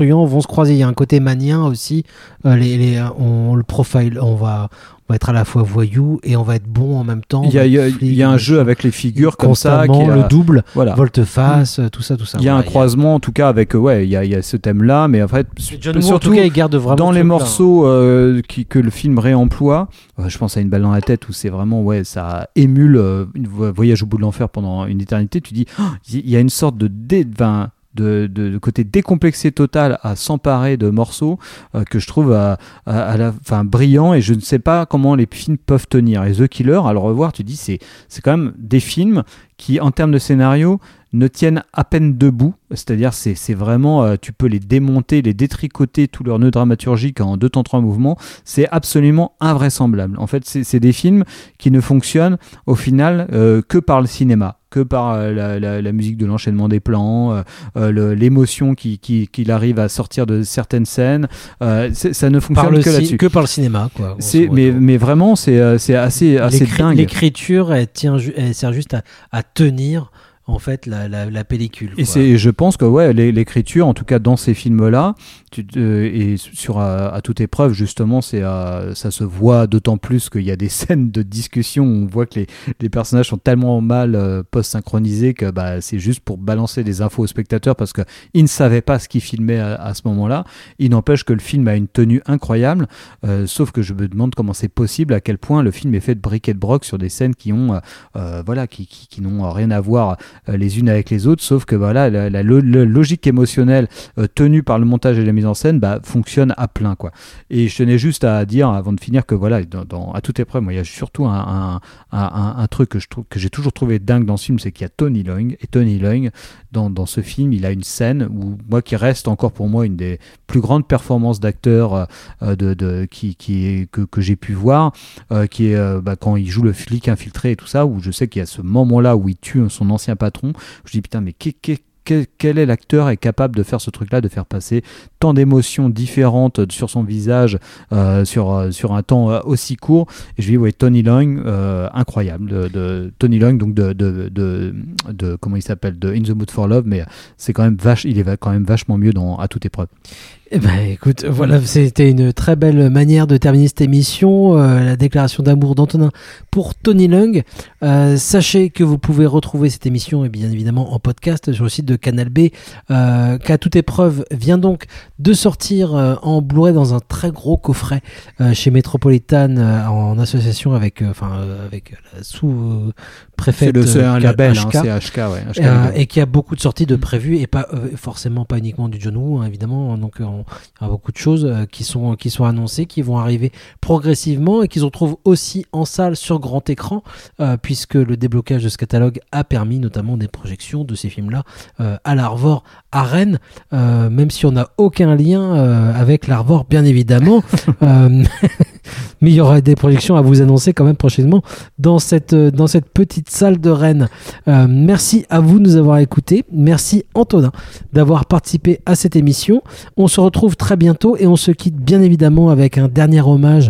truands vont se croiser. Il y a un côté manien aussi. Euh, les, les, on le profile, on va, on va être à la fois voyou et on va être bon en même temps. Il y a, il y a, il y a un jeu avec les figures comme ça, qui le a, double, voilà. volte-face, mmh. tout ça, tout ça. Il y a voilà, un croisement, a... en tout cas, avec ouais, il y a, il y a ce thème-là, mais en fait, John Woo, en tout cas, il garde vraiment dans les truc, morceaux euh, qui, que le film réemploie. Euh, je pense à Une balle dans la tête où c'est vraiment ouais, ça émule euh, une voyage au bout de l'enfer pendant une éternité. Tu dis, il oh, y a une sorte de dé, vingt De, de, de côté décomplexé total à s'emparer de morceaux euh, que je trouve à, à, à la, enfin, brillants, et je ne sais pas comment les films peuvent tenir. Et The Killer, à le revoir, tu dis c'est, c'est quand même des films qui, en termes de scénario, ne tiennent à peine debout, c'est-à-dire c'est, c'est vraiment, euh, tu peux les démonter, les détricoter, tout leur nœud dramaturgique en deux temps trois mouvements, c'est absolument invraisemblable. En fait, c'est, c'est des films qui ne fonctionnent au final euh, que par le cinéma, que par euh, la, la, la musique de l'enchaînement des plans, euh, euh, le, l'émotion qui, qui, qu'il arrive à sortir de certaines scènes, euh, ça ne fonctionne que ci- là-dessus. Que par le cinéma, quoi. C'est, mais, mais vraiment, c'est, euh, c'est assez, assez L'écri- dingue. L'écriture, elle, tient, elle sert juste à, à tenir en fait la, la, la pellicule. Et quoi. c'est, je pense que ouais, l'écriture, en tout cas dans ces films-là, tu, euh, et sur à, à toute épreuve justement, c'est à, ça se voit d'autant plus qu'il y a des scènes de discussion où on voit que les, les personnages sont tellement mal euh, post-synchronisés que bah, c'est juste pour balancer des infos aux spectateurs parce qu'ils ne savaient pas ce qu'ils filmaient à, à ce moment-là. Il n'empêche que le film a une tenue incroyable, euh, sauf que je me demande comment c'est possible, à quel point le film est fait de bric et de broc sur des scènes qui ont, euh, voilà, qui, qui, qui n'ont rien à voir les unes avec les autres, sauf que voilà, la, la, la, la logique émotionnelle euh, tenue par le montage et la mise en scène bah, fonctionne à plein, quoi. Et je tenais juste à dire avant de finir que voilà, dans, dans, à toute épreuve, moi il y a surtout un, un, un, un truc que, je trouve, que j'ai toujours trouvé dingue dans ce film, c'est qu'il y a Tony Leung, et Tony Leung dans, dans ce film, il a une scène où moi qui reste encore pour moi une des plus grandes performances d'acteur euh, de, de, qui, qui est, que, que j'ai pu voir, euh, qui est euh, bah, quand il joue le flic infiltré et tout ça, où je sais qu'il y a ce moment-là où il tue son ancien patron. Je dis putain, mais quel, quel, quel est l'acteur est capable de faire ce truc-là, de faire passer tant d'émotions différentes sur son visage euh, sur, sur un temps euh, aussi court. Et je dis ouais, Tony Leung, euh, incroyable, de, de Tony Leung, donc de, de, de, de comment il s'appelle, de In the Mood for Love, mais c'est quand même vache, il est quand même vachement mieux dans À toute épreuve. Eh ben, écoute, voilà, c'était une très belle manière de terminer cette émission, euh, la déclaration d'amour d'Antonin pour Tony Leung. Euh, sachez que vous pouvez retrouver cette émission, et bien évidemment en podcast sur le site de Canal B, euh, qu'à toute épreuve vient donc de sortir euh, en Blu-ray dans un très gros coffret euh, chez Metropolitan euh, en association avec, euh, enfin, euh, avec la sous-préfète. C'est, le, c'est un euh, label, H K, hein, c'est H K, ouais. H K euh, et qui a beaucoup de sorties de prévues et pas euh, forcément pas uniquement du John Woo, hein, évidemment. Donc on, il y a beaucoup de choses euh, qui sont qui sont annoncées, qui vont arriver progressivement et qui se retrouvent aussi en salle sur grand écran, euh, puisque le déblocage de ce catalogue a permis notamment des projections de ces films-là euh, à l'Arvor à Rennes, euh, même si on n'a aucun lien euh, avec l'Arvor, bien évidemment. euh, mais il y aura des projections à vous annoncer quand même prochainement dans cette, dans cette petite salle de Rennes. Euh, merci à vous de nous avoir écoutés. Merci Antonin d'avoir participé à cette émission. On se retrouve très bientôt et on se quitte bien évidemment avec un dernier hommage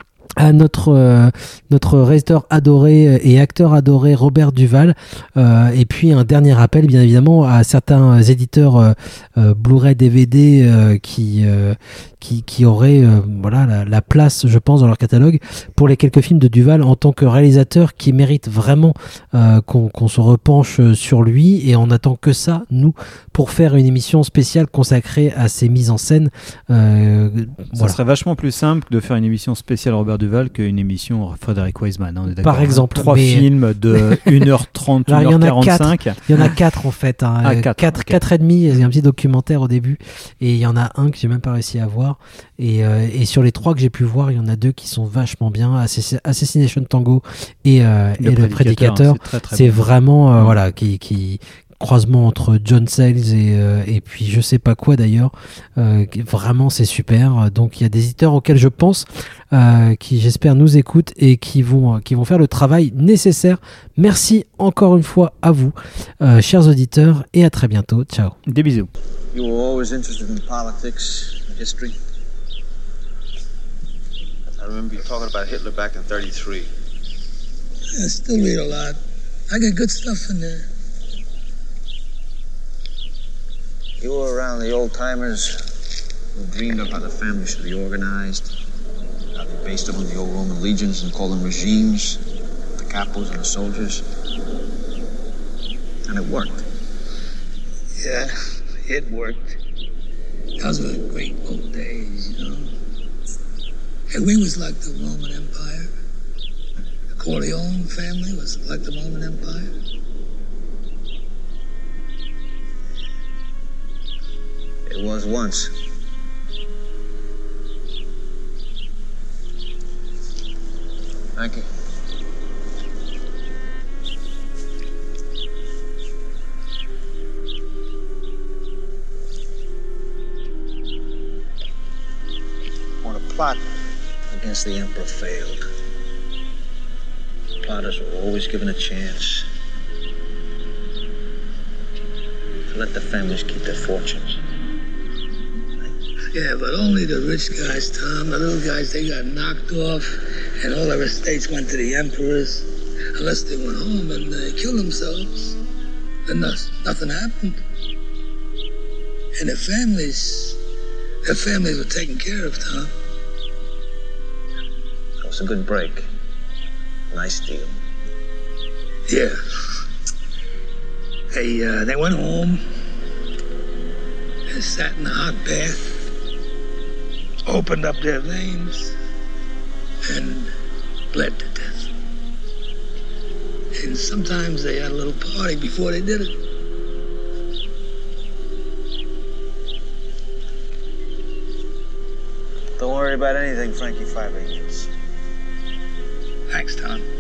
à notre euh, notre réalisateur adoré et acteur adoré Robert Duval, euh, et puis un dernier rappel bien évidemment à certains éditeurs euh, euh, Blu-ray D V D euh, qui euh, qui qui auraient euh, voilà la, la place, je pense, dans leur catalogue pour les quelques films de Duval en tant que réalisateur qui mérite vraiment euh, qu'on qu'on se repenche sur lui, et on attend que ça nous pour faire une émission spéciale consacrée à ses mises en scène. Euh, ça voilà. serait vachement plus simple de faire une émission spéciale Robert Duval qu'une émission Frédéric Wiseman, hein, on est d'accord. Par exemple, trois mais... films de une heure trente, une heure quarante-cinq. Il y en a quatre en fait, hein. Ah, quatre, quatre, okay. quatre et demi. Il y a un petit documentaire au début, et il y en a un que j'ai même pas réussi à voir. Et, euh, et sur les trois que j'ai pu voir, il y en a deux qui sont vachement bien, Assassination Tango et, euh, le, et prédicateur, le Prédicateur. C'est, très, très c'est bon. vraiment euh, voilà qui qui croisement entre John Sayles et, euh, et puis je sais pas quoi d'ailleurs, euh, vraiment c'est super. Donc il y a des éditeurs auxquels je pense euh, qui j'espère nous écoutent et qui vont, qui vont faire le travail nécessaire. Merci encore une fois à vous, euh, chers auditeurs, et à très bientôt. Ciao. Des bisous. You were always interested in politics and history. I remember you talking about Hitler back in thirty-three. I still read a lot. I got good stuff in there. You were around the old timers who dreamed up how the family should be organized, how they based it on the old Roman legions and called them regimes, the capos and the soldiers. And it worked. Yeah, it worked. Those were the great old days, you know. And we was like the Roman Empire. The Corleone family was like the Roman Empire. It was once. Thank you. When a plot against the Emperor failed, plotters were always given a chance to let the families keep their fortunes. Yeah, but only the rich guys, Tom. The little guys, they got knocked off, and all their estates went to the emperors. Unless they went home and uh, killed themselves, then no, nothing happened. And their families, their families were taken care of, Tom. It was a good break. Nice deal. Yeah. They, uh, they went home and sat in a hot bath, opened up their veins, and bled to death. And sometimes they had a little party before they did it. Don't worry about anything, Frankie Five Angels. Thanks, Tom.